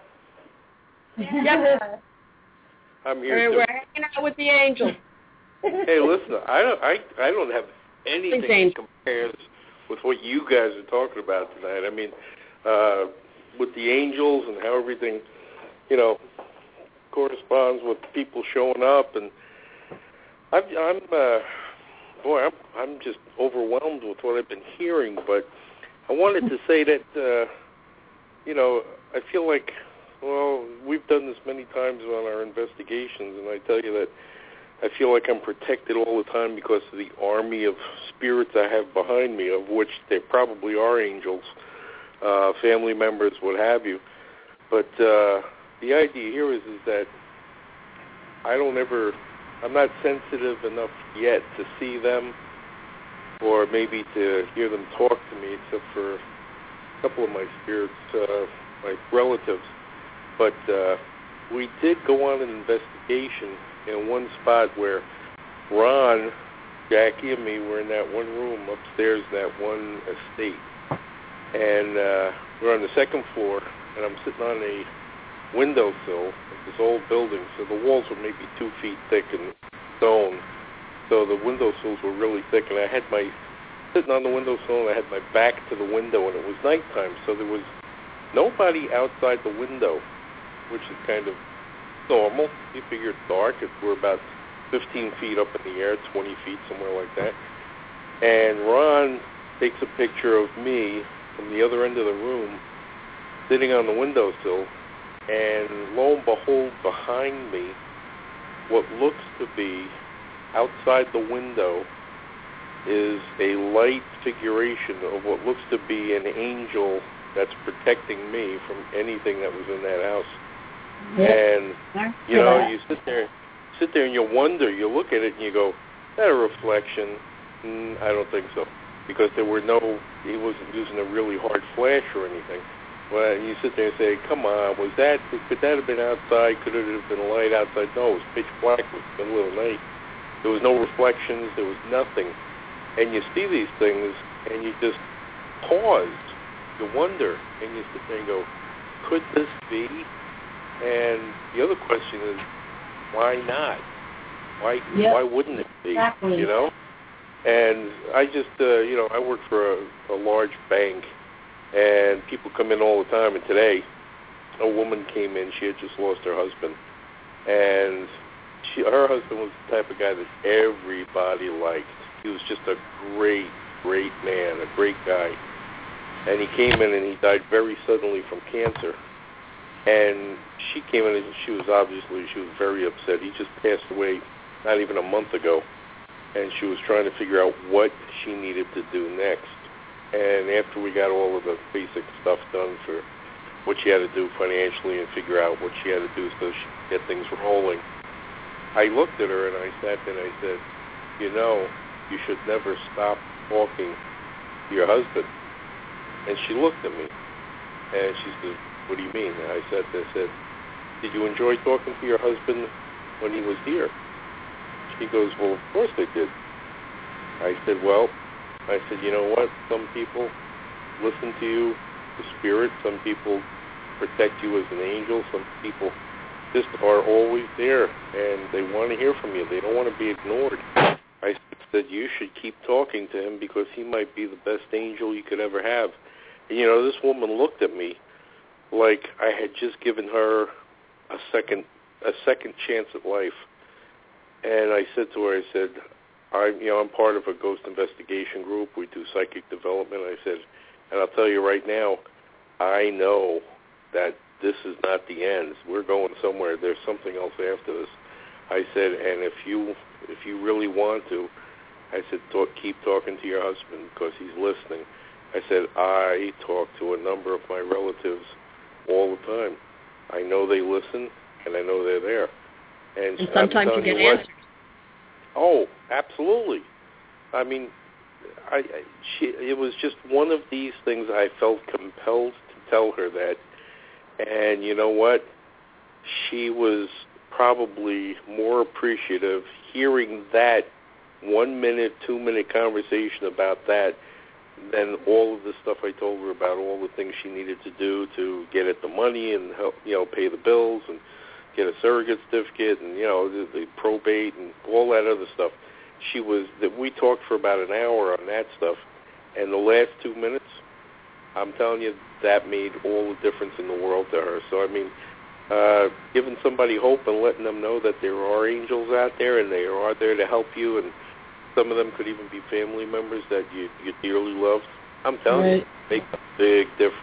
Yep. I'm All here right, too. we're hanging out with the angels. Hey, listen, I don't, I, I don't have anything that compares with what you guys are talking about tonight. I mean, uh, with the angels and how everything, you know, corresponds with people showing up, and I'm, I'm, uh, boy, I'm, I'm just overwhelmed with what I've been hearing. But I wanted to say that uh, you know, I feel like, well, we've done this many times on our investigations, and I tell you that I feel like I'm protected all the time because of the army of spirits I have behind me, of which there probably are angels, uh, family members, what have you. But uh, the idea here is, is that I don't ever, I'm not sensitive enough yet to see them or maybe to hear them talk to me, except for a couple of my spirits, uh, my relatives. But uh, we did go on an investigation in one spot where Ron, Jackie, and me were in that one room upstairs in that one estate. And uh, we're on the second floor, and I'm sitting on a windowsill of this old building. So the walls were maybe two feet thick and stone. So the windowsills were really thick, and I had my, sitting on the windowsill, and I had my back to the window, and it was nighttime. So there was nobody outside the window, which is kind of normal. You figure it's dark. It's, we're about fifteen feet up in the air, twenty feet, somewhere like that. And Ron takes a picture of me from the other end of the room, sitting on the windowsill, and lo and behold, behind me, what looks to be outside the window is a light figuration of what looks to be an angel that's protecting me from anything that was in that house. Yep. And, you know, you sit there, sit there and you wonder, you look at it and you go, is that a reflection? Mm, I don't think so. Because there were no, he wasn't using a really hard flash or anything. Well, you sit there and say, come on, was that, could that have been outside? Could it have been a light outside? No, it was pitch black. It was the middle of the night. There was no reflections. There was nothing. And you see these things, and you just pause. You wonder, and you sit there and go, could this be? And the other question is, why not? Why yep. Why wouldn't it be? Exactly. You know? And I just, uh, you know, I work for a, a large bank, and people come in all the time. And today, a woman came in. She had just lost her husband, and she, her husband was the type of guy that everybody liked. He was just a great, great man, a great guy. And he came in, and he died very suddenly from cancer. And she came in, and she was obviously, she was very upset. He just passed away not even a month ago. And she was trying to figure out what she needed to do next. And after we got all of the basic stuff done for what she had to do financially and figure out what she had to do so she could get things rolling, I looked at her and I sat there and I said, you know, you should never stop talking to your husband. And she looked at me and she said, what do you mean? And I sat there and said, did you enjoy talking to your husband when he was here? She goes, well, of course I did. I said, well, I said, you know what? Some people listen to you, the spirit. Some people protect you as an angel. Some people just are always there, and they want to hear from you. They don't want to be ignored. I said, you should keep talking to him because he might be the best angel you could ever have. And, you know, this woman looked at me like I had just given her a second, a second chance at life. And I said to her, I said, I, you know, I'm part of a ghost investigation group. We do psychic development. I said, and I'll tell you right now, I know that this is not the end. We're going somewhere. There's something else after this. I said, and if you if you really want to, I said, talk, keep talking to your husband because he's listening. I said, I talk to a number of my relatives all the time. I know they listen, and I know they're there. And, and sometimes you get you answers. What, oh, absolutely. I mean, I, I she, it was just one of these things I felt compelled to tell her that. And you know what? She was probably more appreciative hearing that one-minute, two-minute conversation about that than all of the stuff I told her about all the things she needed to do to get at the money and help, you know, pay the bills and get a surrogate certificate and, you know, the, the probate and all that other stuff. She was, that we talked for about an hour on that stuff, and the last two minutes, I'm telling you, that made all the difference in the world to her. So, I mean, uh, giving somebody hope and letting them know that there are angels out there and they are there to help you, and some of them could even be family members that you, you dearly love. I'm telling right. you, make a big difference.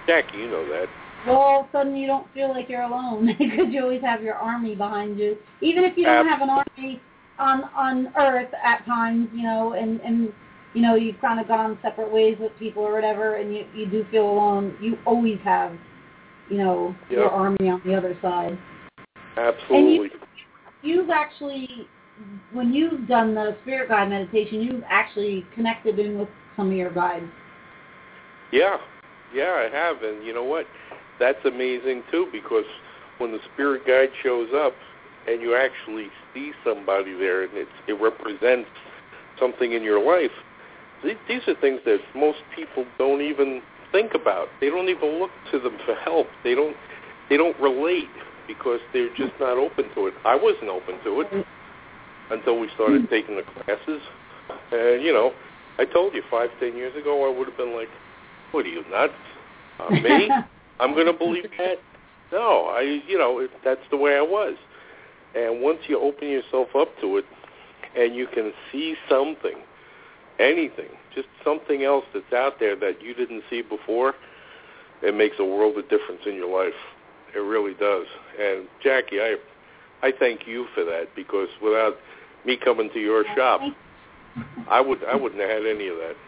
Jackie, you know that. Well, all of a sudden you don't feel like you're alone because you always have your army behind you. Even if you don't have an army on on Earth at times, you know, and, and you know, you've kind of gone separate ways with people or whatever, and you, you do feel alone, you always have, you know, yep. your army on the other side. Absolutely. And you, you've actually, when you've done the spirit guide meditation, you've actually connected in with some of your guides. Yeah, yeah, I have, and you know what? That's amazing, too, because when the spirit guide shows up and you actually see somebody there and it's, it represents something in your life, th- these are things that most people don't even think about. They don't even look to them for help. They don't they don't relate because they're just not open to it. I wasn't open to it until we started taking the classes. And, you know, I told you five, ten years ago I would have been like, what are you, nuts? Uh, me? I'm going to believe that? No, I, you know, it, that's the way I was. And once you open yourself up to it and you can see something, anything, just something else that's out there that you didn't see before, it makes a world of difference in your life. It really does. And, Jackie, I I thank you for that because without me coming to your shop, I, would, I wouldn't have had any of that.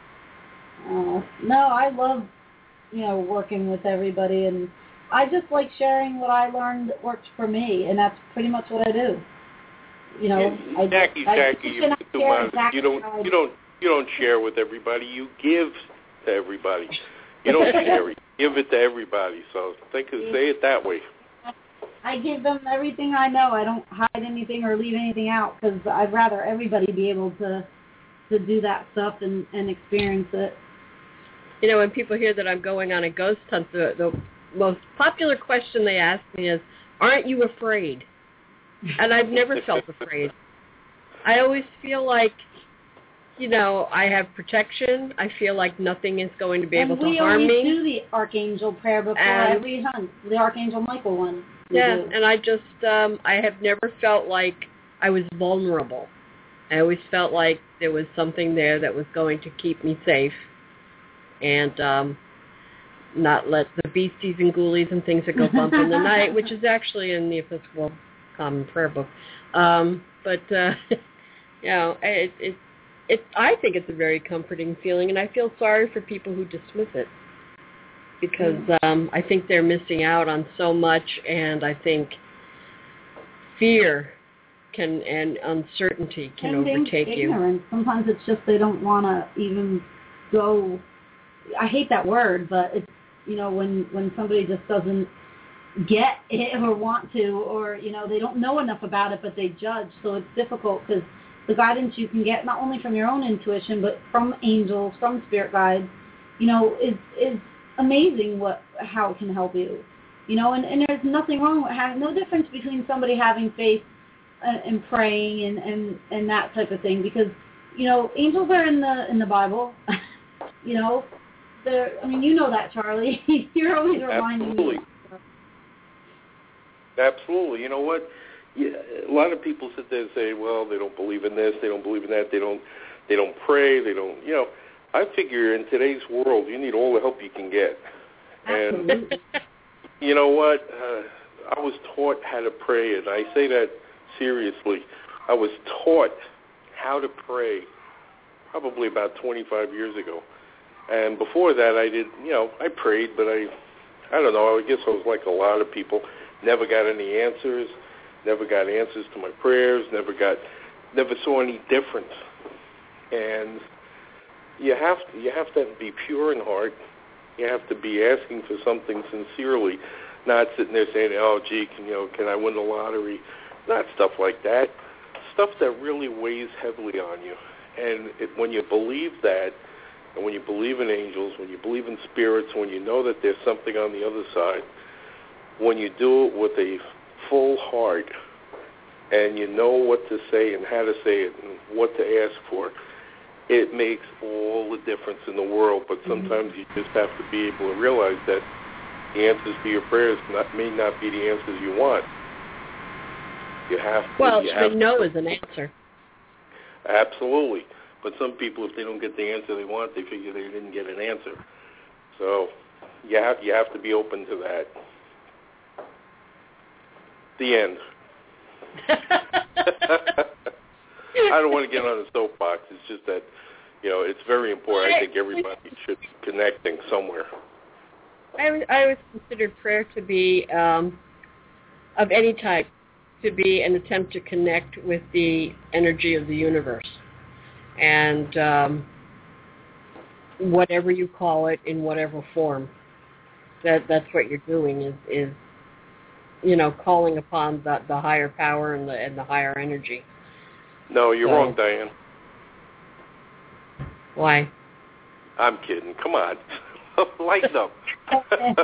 Uh, no, I love, you know, working with everybody, and I just like sharing what I learned that worked for me, and that's pretty much what I do. You know, yeah, Jackie, I, Jackie, I you, exactly you don't, you don't, you don't share with everybody. You give to everybody. You don't share it. You give it to everybody. So think of, say it that way. I give them everything I know. I don't hide anything or leave anything out because I'd rather everybody be able to to do that stuff and, and experience it. You know, when people hear that I'm going on a ghost hunt, the, the most popular question they ask me is, aren't you afraid? And I've never felt afraid. I always feel like, you know, I have protection. I feel like nothing is going to be and able to harm me. And we always do the Archangel prayer before and, every hunt, the Archangel Michael one. Yeah, do. and I just, um, I have never felt like I was vulnerable. I always felt like there was something there that was going to keep me safe and um, not let the beasties and ghoulies and things that go bump in the night, which is actually in the Episcopal Common Prayer Book. Um, but, uh, you know, it, it, it, I think it's a very comforting feeling, and I feel sorry for people who dismiss it because um, I think they're missing out on so much, and I think fear can and uncertainty can and overtake you. Ignorance. Sometimes it's just they don't want to even go. I hate that word, but it's, you know, when, when somebody just doesn't get it or want to, or, you know, they don't know enough about it, but they judge. So it's difficult because the guidance you can get not only from your own intuition, but from angels, from spirit guides, you know, is is amazing what how it can help you. You know, and, and there's nothing wrong with having, no difference between somebody having faith and, and praying and, and, and that type of thing, because, you know, angels are in the in the Bible. You know, they're, I mean, you know that, Charlie. You're always reminding Absolutely. me. Absolutely. You know what? Yeah, a lot of people sit there and say, well, they don't believe in this, they don't believe in that, they don't, they don't pray, they don't, you know. I figure in today's world, you need all the help you can get. Absolutely. And you know what? Uh, I was taught how to pray, and I say that seriously. I was taught how to pray probably about twenty-five years ago. And before that, I did, you know, I prayed, but I, I don't know, I guess I was like a lot of people, never got any answers, never got answers to my prayers, never got, never saw any difference. And you have to, you have to be pure in heart. You have to be asking for something sincerely, not sitting there saying, oh, gee, can, you know, can I win the lottery? Not stuff like that. Stuff that really weighs heavily on you. And it, when you believe that, and when you believe in angels, when you believe in spirits, when you know that there's something on the other side, when you do it with a full heart and you know what to say and how to say it and what to ask for, it makes all the difference in the world. But sometimes you just have to be able to realize that the answers to your prayers not, may not be the answers you want. You have to. Well, you have no to. is an answer. Absolutely. But some people, if they don't get the answer they want, they figure they didn't get an answer. So you have you have to be open to that. The end. I don't want to get on a soapbox. It's just that, you know, it's very important. I think everybody should be connecting somewhere. I, I always considered prayer to be, um, of any type, to be an attempt to connect with the energy of the universe. And um, whatever you call it, in whatever form, that that's what you're doing is, is you know, calling upon the, the higher power and the, and the higher energy. No, you're so, wrong, Diane. Why? I'm kidding. Come on. Lighten up. No,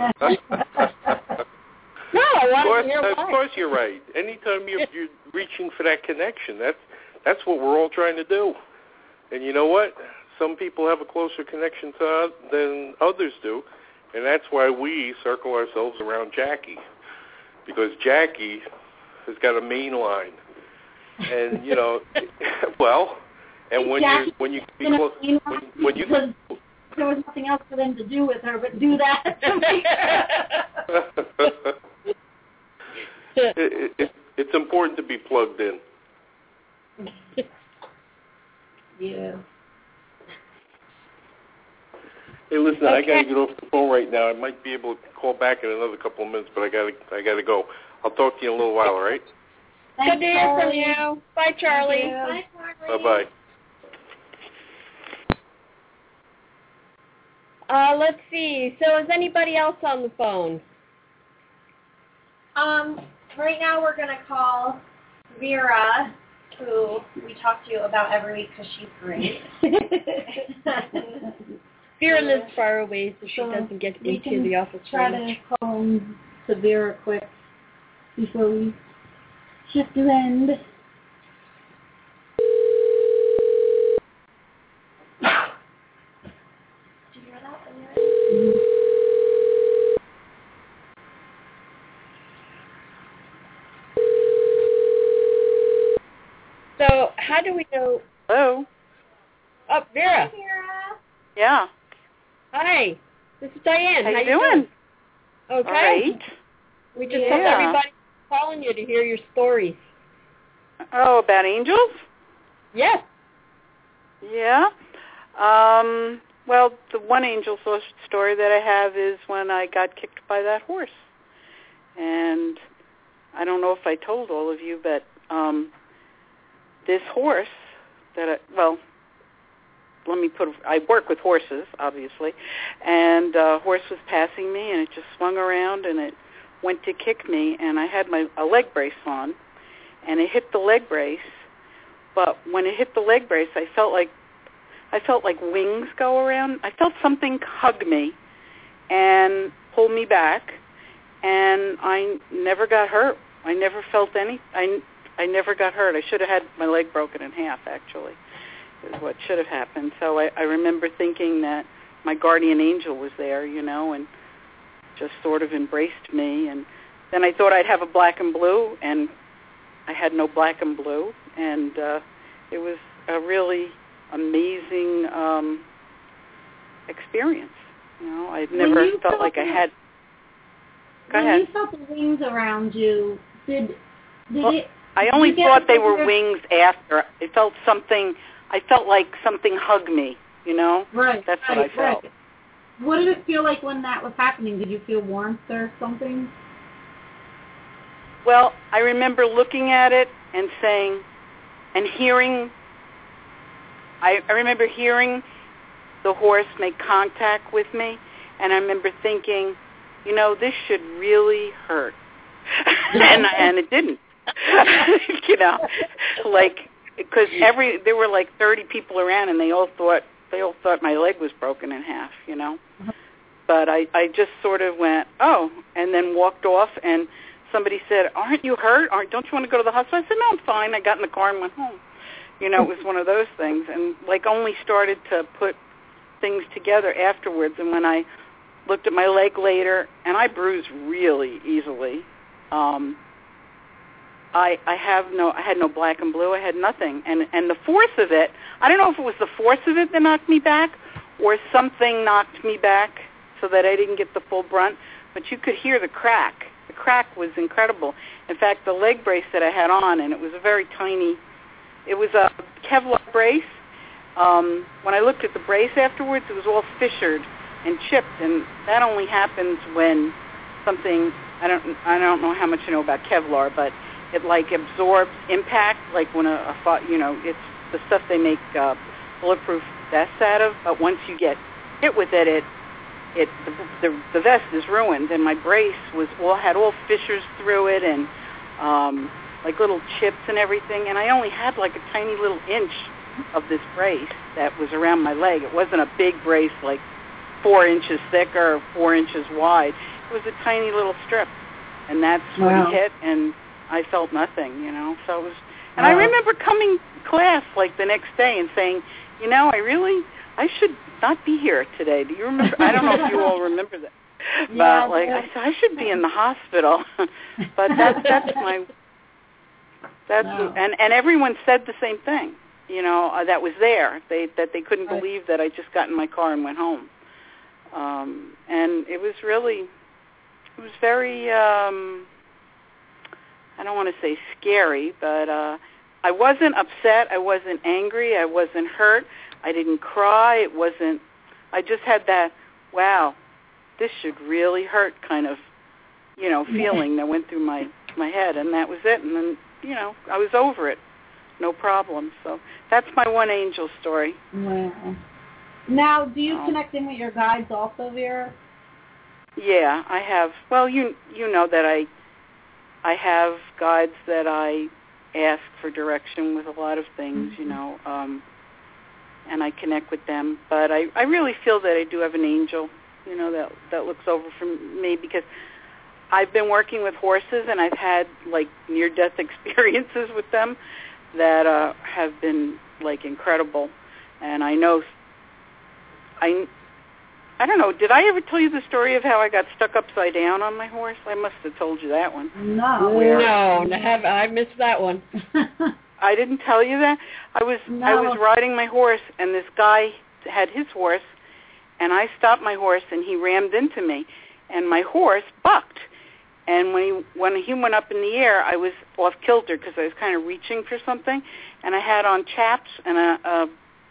of course, you're of course you're right. Anytime you're, you're reaching for that connection, that's, that's what we're all trying to do. And you know what? Some people have a closer connection to than others do, and that's why we circle ourselves around Jackie. Because Jackie has got a main line, and you know, well, and when you when you be close, when, when you there was nothing else for them to do with her but do that. it, it, it's important to be plugged in. Yeah. Hey, listen, okay. I got to get off the phone right now. I might be able to call back in another couple of minutes, but I got to I got to go. I'll talk to you in a little while, all right? Thanks, Good to hear from you. Bye, Charlie. Bye, Charlie. Bye-bye. Uh, let's see. So is anybody else on the phone? Um, right now we're going to call Vera, who we talk to about every week because she's great. Vera lives far away, so she so doesn't get we into can the office. Try to call him to Vera quick before we shift to end. Do you hear that? Mm-hmm. So how do we know? Hello. Oh, Vera. Hi, Vera. Yeah. Hi. This is Diane. How, How you you doing? doing? Okay. All right. We just Yeah. told everybody calling you to hear your stories. Oh, about angels? Yes. Yeah. Um, well, the one angel so- story that I have is when I got kicked by that horse. And I don't know if I told all of you, but um, this horse that I, well, let me put, I work with horses, obviously, and a horse was passing me, and it just swung around, and it went to kick me, and I had my a leg brace on, and it hit the leg brace, but when it hit the leg brace, I felt like, I felt like wings go around. I felt something hug me and pull me back, and I never got hurt. I never felt any, I, I never got hurt. I should have had my leg broken in half, actually, is what should have happened. So I, I remember thinking that my guardian angel was there, you know, and just sort of embraced me. And then I thought I'd have a black and blue, and I had no black and blue. And uh, it was a really amazing um, experience. You know, I'd never felt, felt like I had... Go when ahead. you felt the wings around you, did, did well, it... I only thought they were there? wings after. I felt something... I felt like something hugged me, you know? Right. That's right, what I felt. Right. What did it feel like when that was happening? Did you feel warmth or something? Well, I remember looking at it and saying, and hearing, I, I remember hearing the horse make contact with me, and I remember thinking, you know, this should really hurt. and, and it didn't. you know, like, because every, there were like thirty people around, and they all thought, they all thought my leg was broken in half, you know. But I, I just sort of went, oh, and then walked off, and somebody said, aren't you hurt? Aren't, don't you want to go to the hospital? I said, no, I'm fine. I got in the car and went home. You know, it was one of those things. And, like, only started to put things together afterwards. And when I looked at my leg later, and I bruised really easily, um, I, I have no, I had no black and blue. I had nothing. And, and the force of it, I don't know if it was the force of it that knocked me back or something knocked me back so that I didn't get the full brunt, but you could hear the crack. The crack was incredible. In fact, the leg brace that I had on, and it was a very tiny, it was a Kevlar brace. Um, when I looked at the brace afterwards, it was all fissured and chipped, and that only happens when something, I don't I don't know how much you know about Kevlar, but it like absorbs impact, like when a, a you know, it's the stuff they make uh, bulletproof vests out of, but once you get hit with it, it it the, the the vest is ruined, and my brace was all had all fissures through it, and um, like little chips and everything, and I only had like a tiny little inch of this brace that was around my leg. It wasn't a big brace like four inches thick or four inches wide. It was a tiny little strip, and that's wow. what he hit, and I felt nothing, you know. So it was, and wow. I remember coming to class like the next day and saying, you know, I really, I should not be here today. Do you remember? I don't know if you all remember that, but yeah, like I said, I should be in the hospital. But that's that's my, that's wow. and and everyone said the same thing, you know, uh, that was there. They that they couldn't right. believe that I just got in my car and went home. Um, and it was really, it was very, um, I don't want to say scary, but uh, I wasn't upset. I wasn't angry. I wasn't hurt. I didn't cry. It wasn't, I just had that, wow, this should really hurt kind of, you know, feeling that went through my, my head, and that was it. And then, you know, I was over it. No problem. So that's my one angel story. Wow. Now, do you um, connect in with your guides also, Vera? Yeah, I have. Well, you you know that I I have guides that I ask for direction with a lot of things, mm-hmm. you know, um, and I connect with them. But I, I really feel that I do have an angel, you know, that that looks over from me, because I've been working with horses, and I've had, like, near-death experiences with them that uh, have been, like, incredible. And I know... I, I don't know, did I ever tell you the story of how I got stuck upside down on my horse? I must have told you that one. No. No, no have, I missed that one. I didn't tell you that? I was no. I was riding my horse, and this guy had his horse, and I stopped my horse, and he rammed into me, and my horse bucked. And when he, when he went up in the air, I was off kilter because I was kind of reaching for something, and I had on chaps and a... a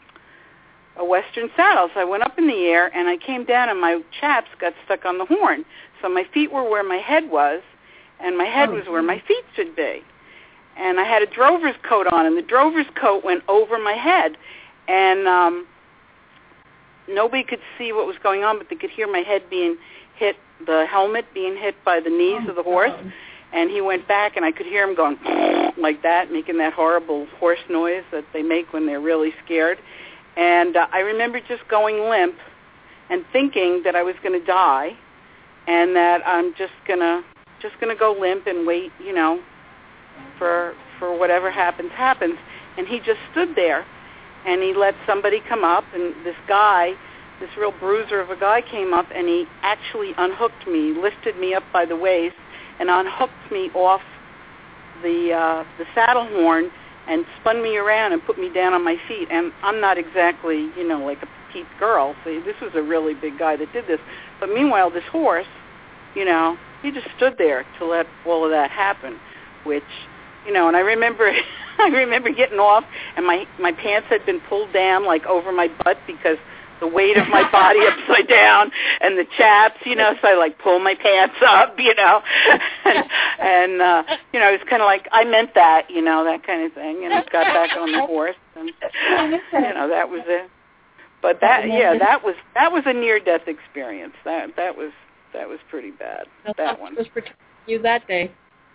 a western saddle. So I went up in the air, and I came down, and my chaps got stuck on the horn. So my feet were where my head was, and my head oh, was where my feet should be. And I had a drover's coat on, and the drover's coat went over my head. And um, nobody could see what was going on, but they could hear my head being hit, the helmet being hit by the knees oh, of the horse. God. And he went back, and I could hear him going like that, making that horrible horse noise that they make when they're really scared. And uh, I remember just going limp and thinking that I was going to die, and that I'm just gonna just gonna go limp and wait, you know, for for whatever happens happens. And he just stood there, and he let somebody come up, and this guy, this real bruiser of a guy, came up, and he actually unhooked me, lifted me up by the waist, and unhooked me off the uh, the saddle horn, and spun me around and put me down on my feet. And I'm not exactly, you know, like a petite girl. So this was a really big guy that did this. But meanwhile, this horse, you know, he just stood there to let all of that happen, which, you know, and I remember I remember getting off, and my, my pants had been pulled down, like, over my butt because the weight of my body upside down and the chaps, you know, so I, like, pull my pants up, you know, and, and uh, you know, it was kind of like, I meant that, you know, that kind of thing, and I got back on the horse, and, you know, that was it. But that, yeah, that was, that was a near-death experience. That, that was, that was pretty bad, that one. Was protecting you that day.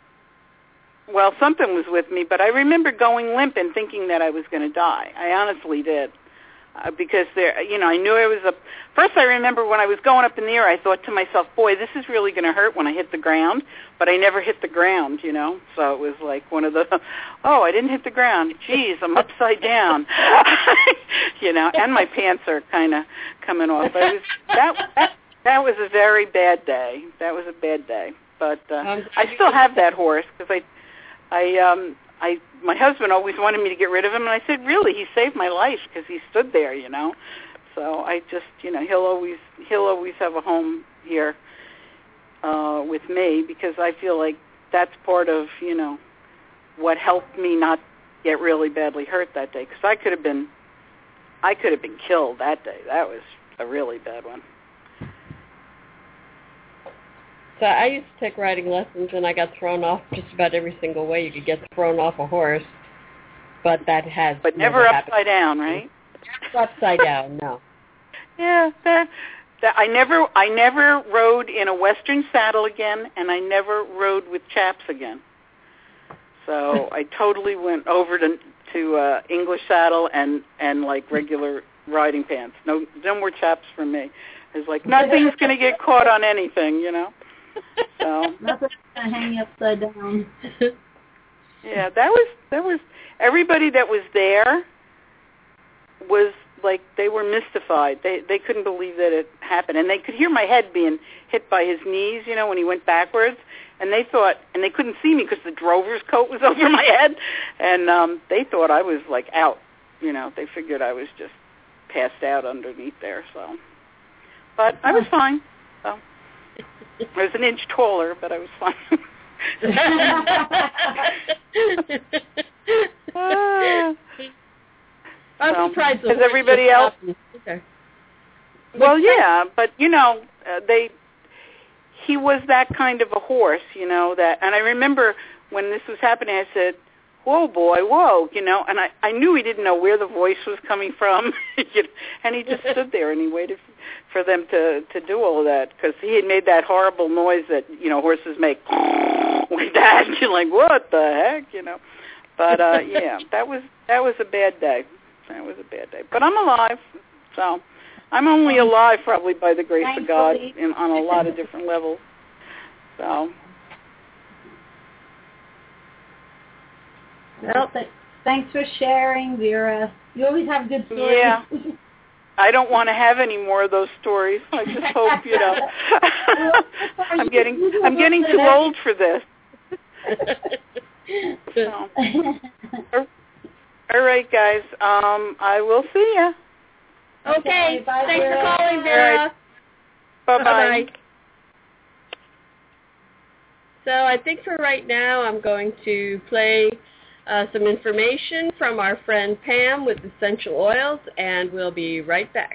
Well, something was with me, but I remember going limp and thinking that I was going to die. I honestly did. Uh, because there, you know, I knew it was a. First, I remember when I was going up in the air, I thought to myself, "Boy, this is really going to hurt when I hit the ground." But I never hit the ground, you know. So it was like one of the, oh, I didn't hit the ground. Geez, I'm upside down, you know. And my pants are kind of coming off. But it was that, that that was a very bad day. That was a bad day. But uh, um, I still have that horse because I, I um. I, my husband always wanted me to get rid of him, and I said, really, he saved my life because he stood there, you know. So So I just, you know, he'll always he'll always have a home here uh, with me because I feel like that's part of, you know, what helped me not get really badly hurt that day. Because I could have been, I could have been killed that day. That was a really bad one. So I used to take riding lessons, and I got thrown off just about every single way you could get thrown off a horse. But that has but never, never upside happened. down, right? Upside down, no. Yeah, that, that I never, I never rode in a Western saddle again, and I never rode with chaps again. So I totally went over to to uh, English saddle and and like regular riding pants. No, no more chaps for me. It's like nothing's going to get caught on anything, you know. So nothing's going to hang you upside down. Yeah, that was that was everybody that was there was like they were mystified. They they couldn't believe that it happened, and they could hear my head being hit by his knees, you know, when he went backwards. And they thought, and they couldn't see me because the drover's coat was over my head, and um, they thought I was like out, you know. They figured I was just passed out underneath there. So, but I was fine. So I was an inch taller, but I was fine. uh, I'm so, surprised. Has everybody else? Okay. Well, yeah, but you know, uh, they. He was that kind of a horse, you know. That, and I remember when this was happening, I said, "Whoa, boy, whoa," you know. And I, I knew he didn't know where the voice was coming from, you know, and he just stood there and he waited for them to to do all of that because he had made that horrible noise that you know horses make like that. You're like, what the heck, you know? But uh, yeah, that was that was a bad day. That was a bad day. But I'm alive, so. I'm only alive probably by the grace of God in, on a lot of different levels. So. Well, th- thanks for sharing, Vera. You always have good stories. Yeah. I don't want to have any more of those stories. I just hope, you know. I'm getting I'm getting too old for this. So. All right, guys. Um, I will see ya. Okay, bye, thanks Vera. for calling, Vera. Right. Bye-bye. Bye-bye. So I think for right now I'm going to play uh, some information from our friend Pam with Essential Oils, and we'll be right back.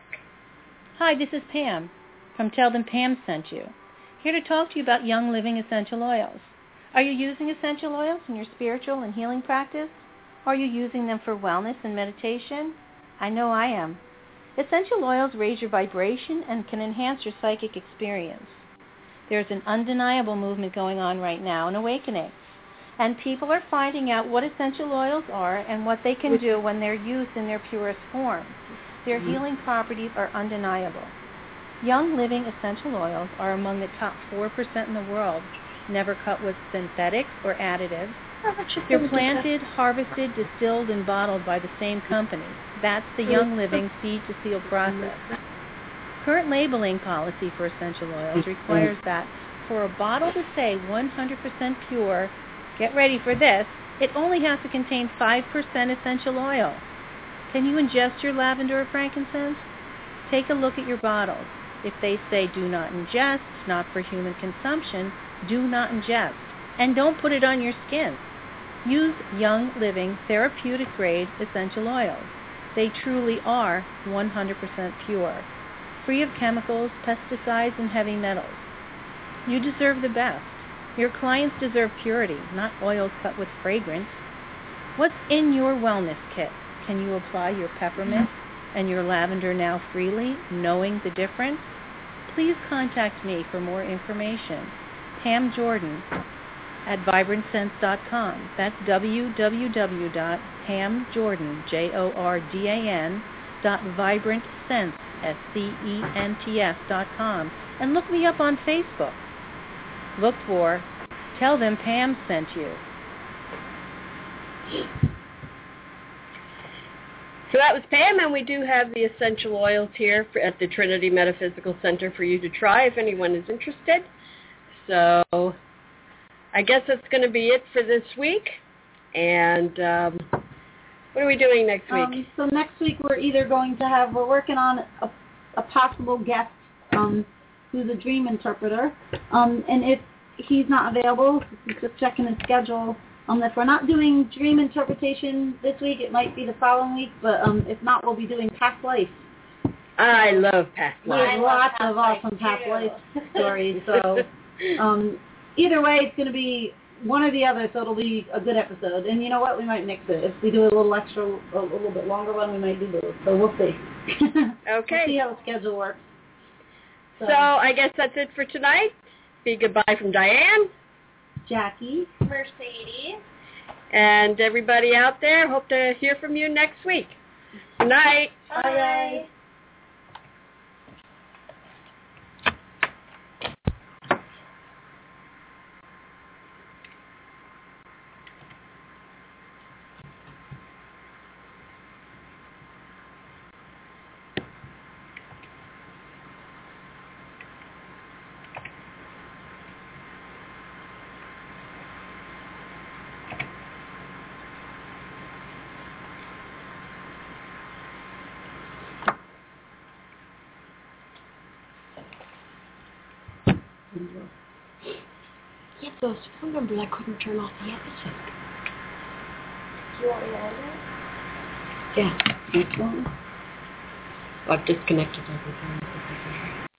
Hi, this is Pam from Tell Them Pam Sent You, here to talk to you about Young Living Essential Oils. Are you using essential oils in your spiritual and healing practice? Are you using them for wellness and meditation? I know I am. Essential oils raise your vibration and can enhance your psychic experience. There's an undeniable movement going on right now, an awakening. And people are finding out what essential oils are and what they can do when they're used in their purest form. Their healing properties are undeniable. Young Living essential oils are among the top four percent in the world, never cut with synthetics or additives. They're planted, harvested, distilled, and bottled by the same company. That's the Young Living seed-to-seal process. Current labeling policy for essential oils requires that for a bottle to say one hundred percent pure, get ready for this, it only has to contain five percent essential oil. Can you ingest your lavender or frankincense? Take a look at your bottles. If they say do not ingest, not for human consumption, do not ingest. And don't put it on your skin. Use Young Living therapeutic-grade essential oils. They truly are one hundred percent pure, free of chemicals, pesticides, and heavy metals. You deserve the best. Your clients deserve purity, not oils cut with fragrance. What's in your wellness kit? Can you apply your peppermint and your lavender now freely, knowing the difference? Please contact me for more information. Pam Jordan at vibrant sense dot com. That's w w w dot pam jordan, J O R D A N, dot vibrantsense, S C E N T S, dot com. And look me up on Facebook. Look for Tell Them Pam Sent You. So that was Pam, and we do have the essential oils here for, at the Trinity Metaphysical Center for you to try if anyone is interested. So I guess that's going to be it for this week. And um, What are we doing next week? Um, so next week we're either going to have, we're working on a, a possible guest um, who's a dream interpreter. Um, and if he's not available, just checking his schedule. Um, if we're not doing dream interpretation this week, it might be the following week. But um, if not, we'll be doing past life. I love past life. There's lots of awesome past life stories. So um, either way, it's going to be one or the other, so it'll be a good episode. And you know what? We might mix it. If we do a little extra, a little bit longer one, we might do both. So we'll see. Okay. We'll see how the schedule works. So. so I guess that's it for tonight. Be goodbye from Diane. Jackie. Mercedes. And everybody out there, hope to hear from you next week. Good night. Bye. Bye. Yeah, those phone numbers, I couldn't turn off the episode. Do you want me to end it? Yeah. I've disconnected everything.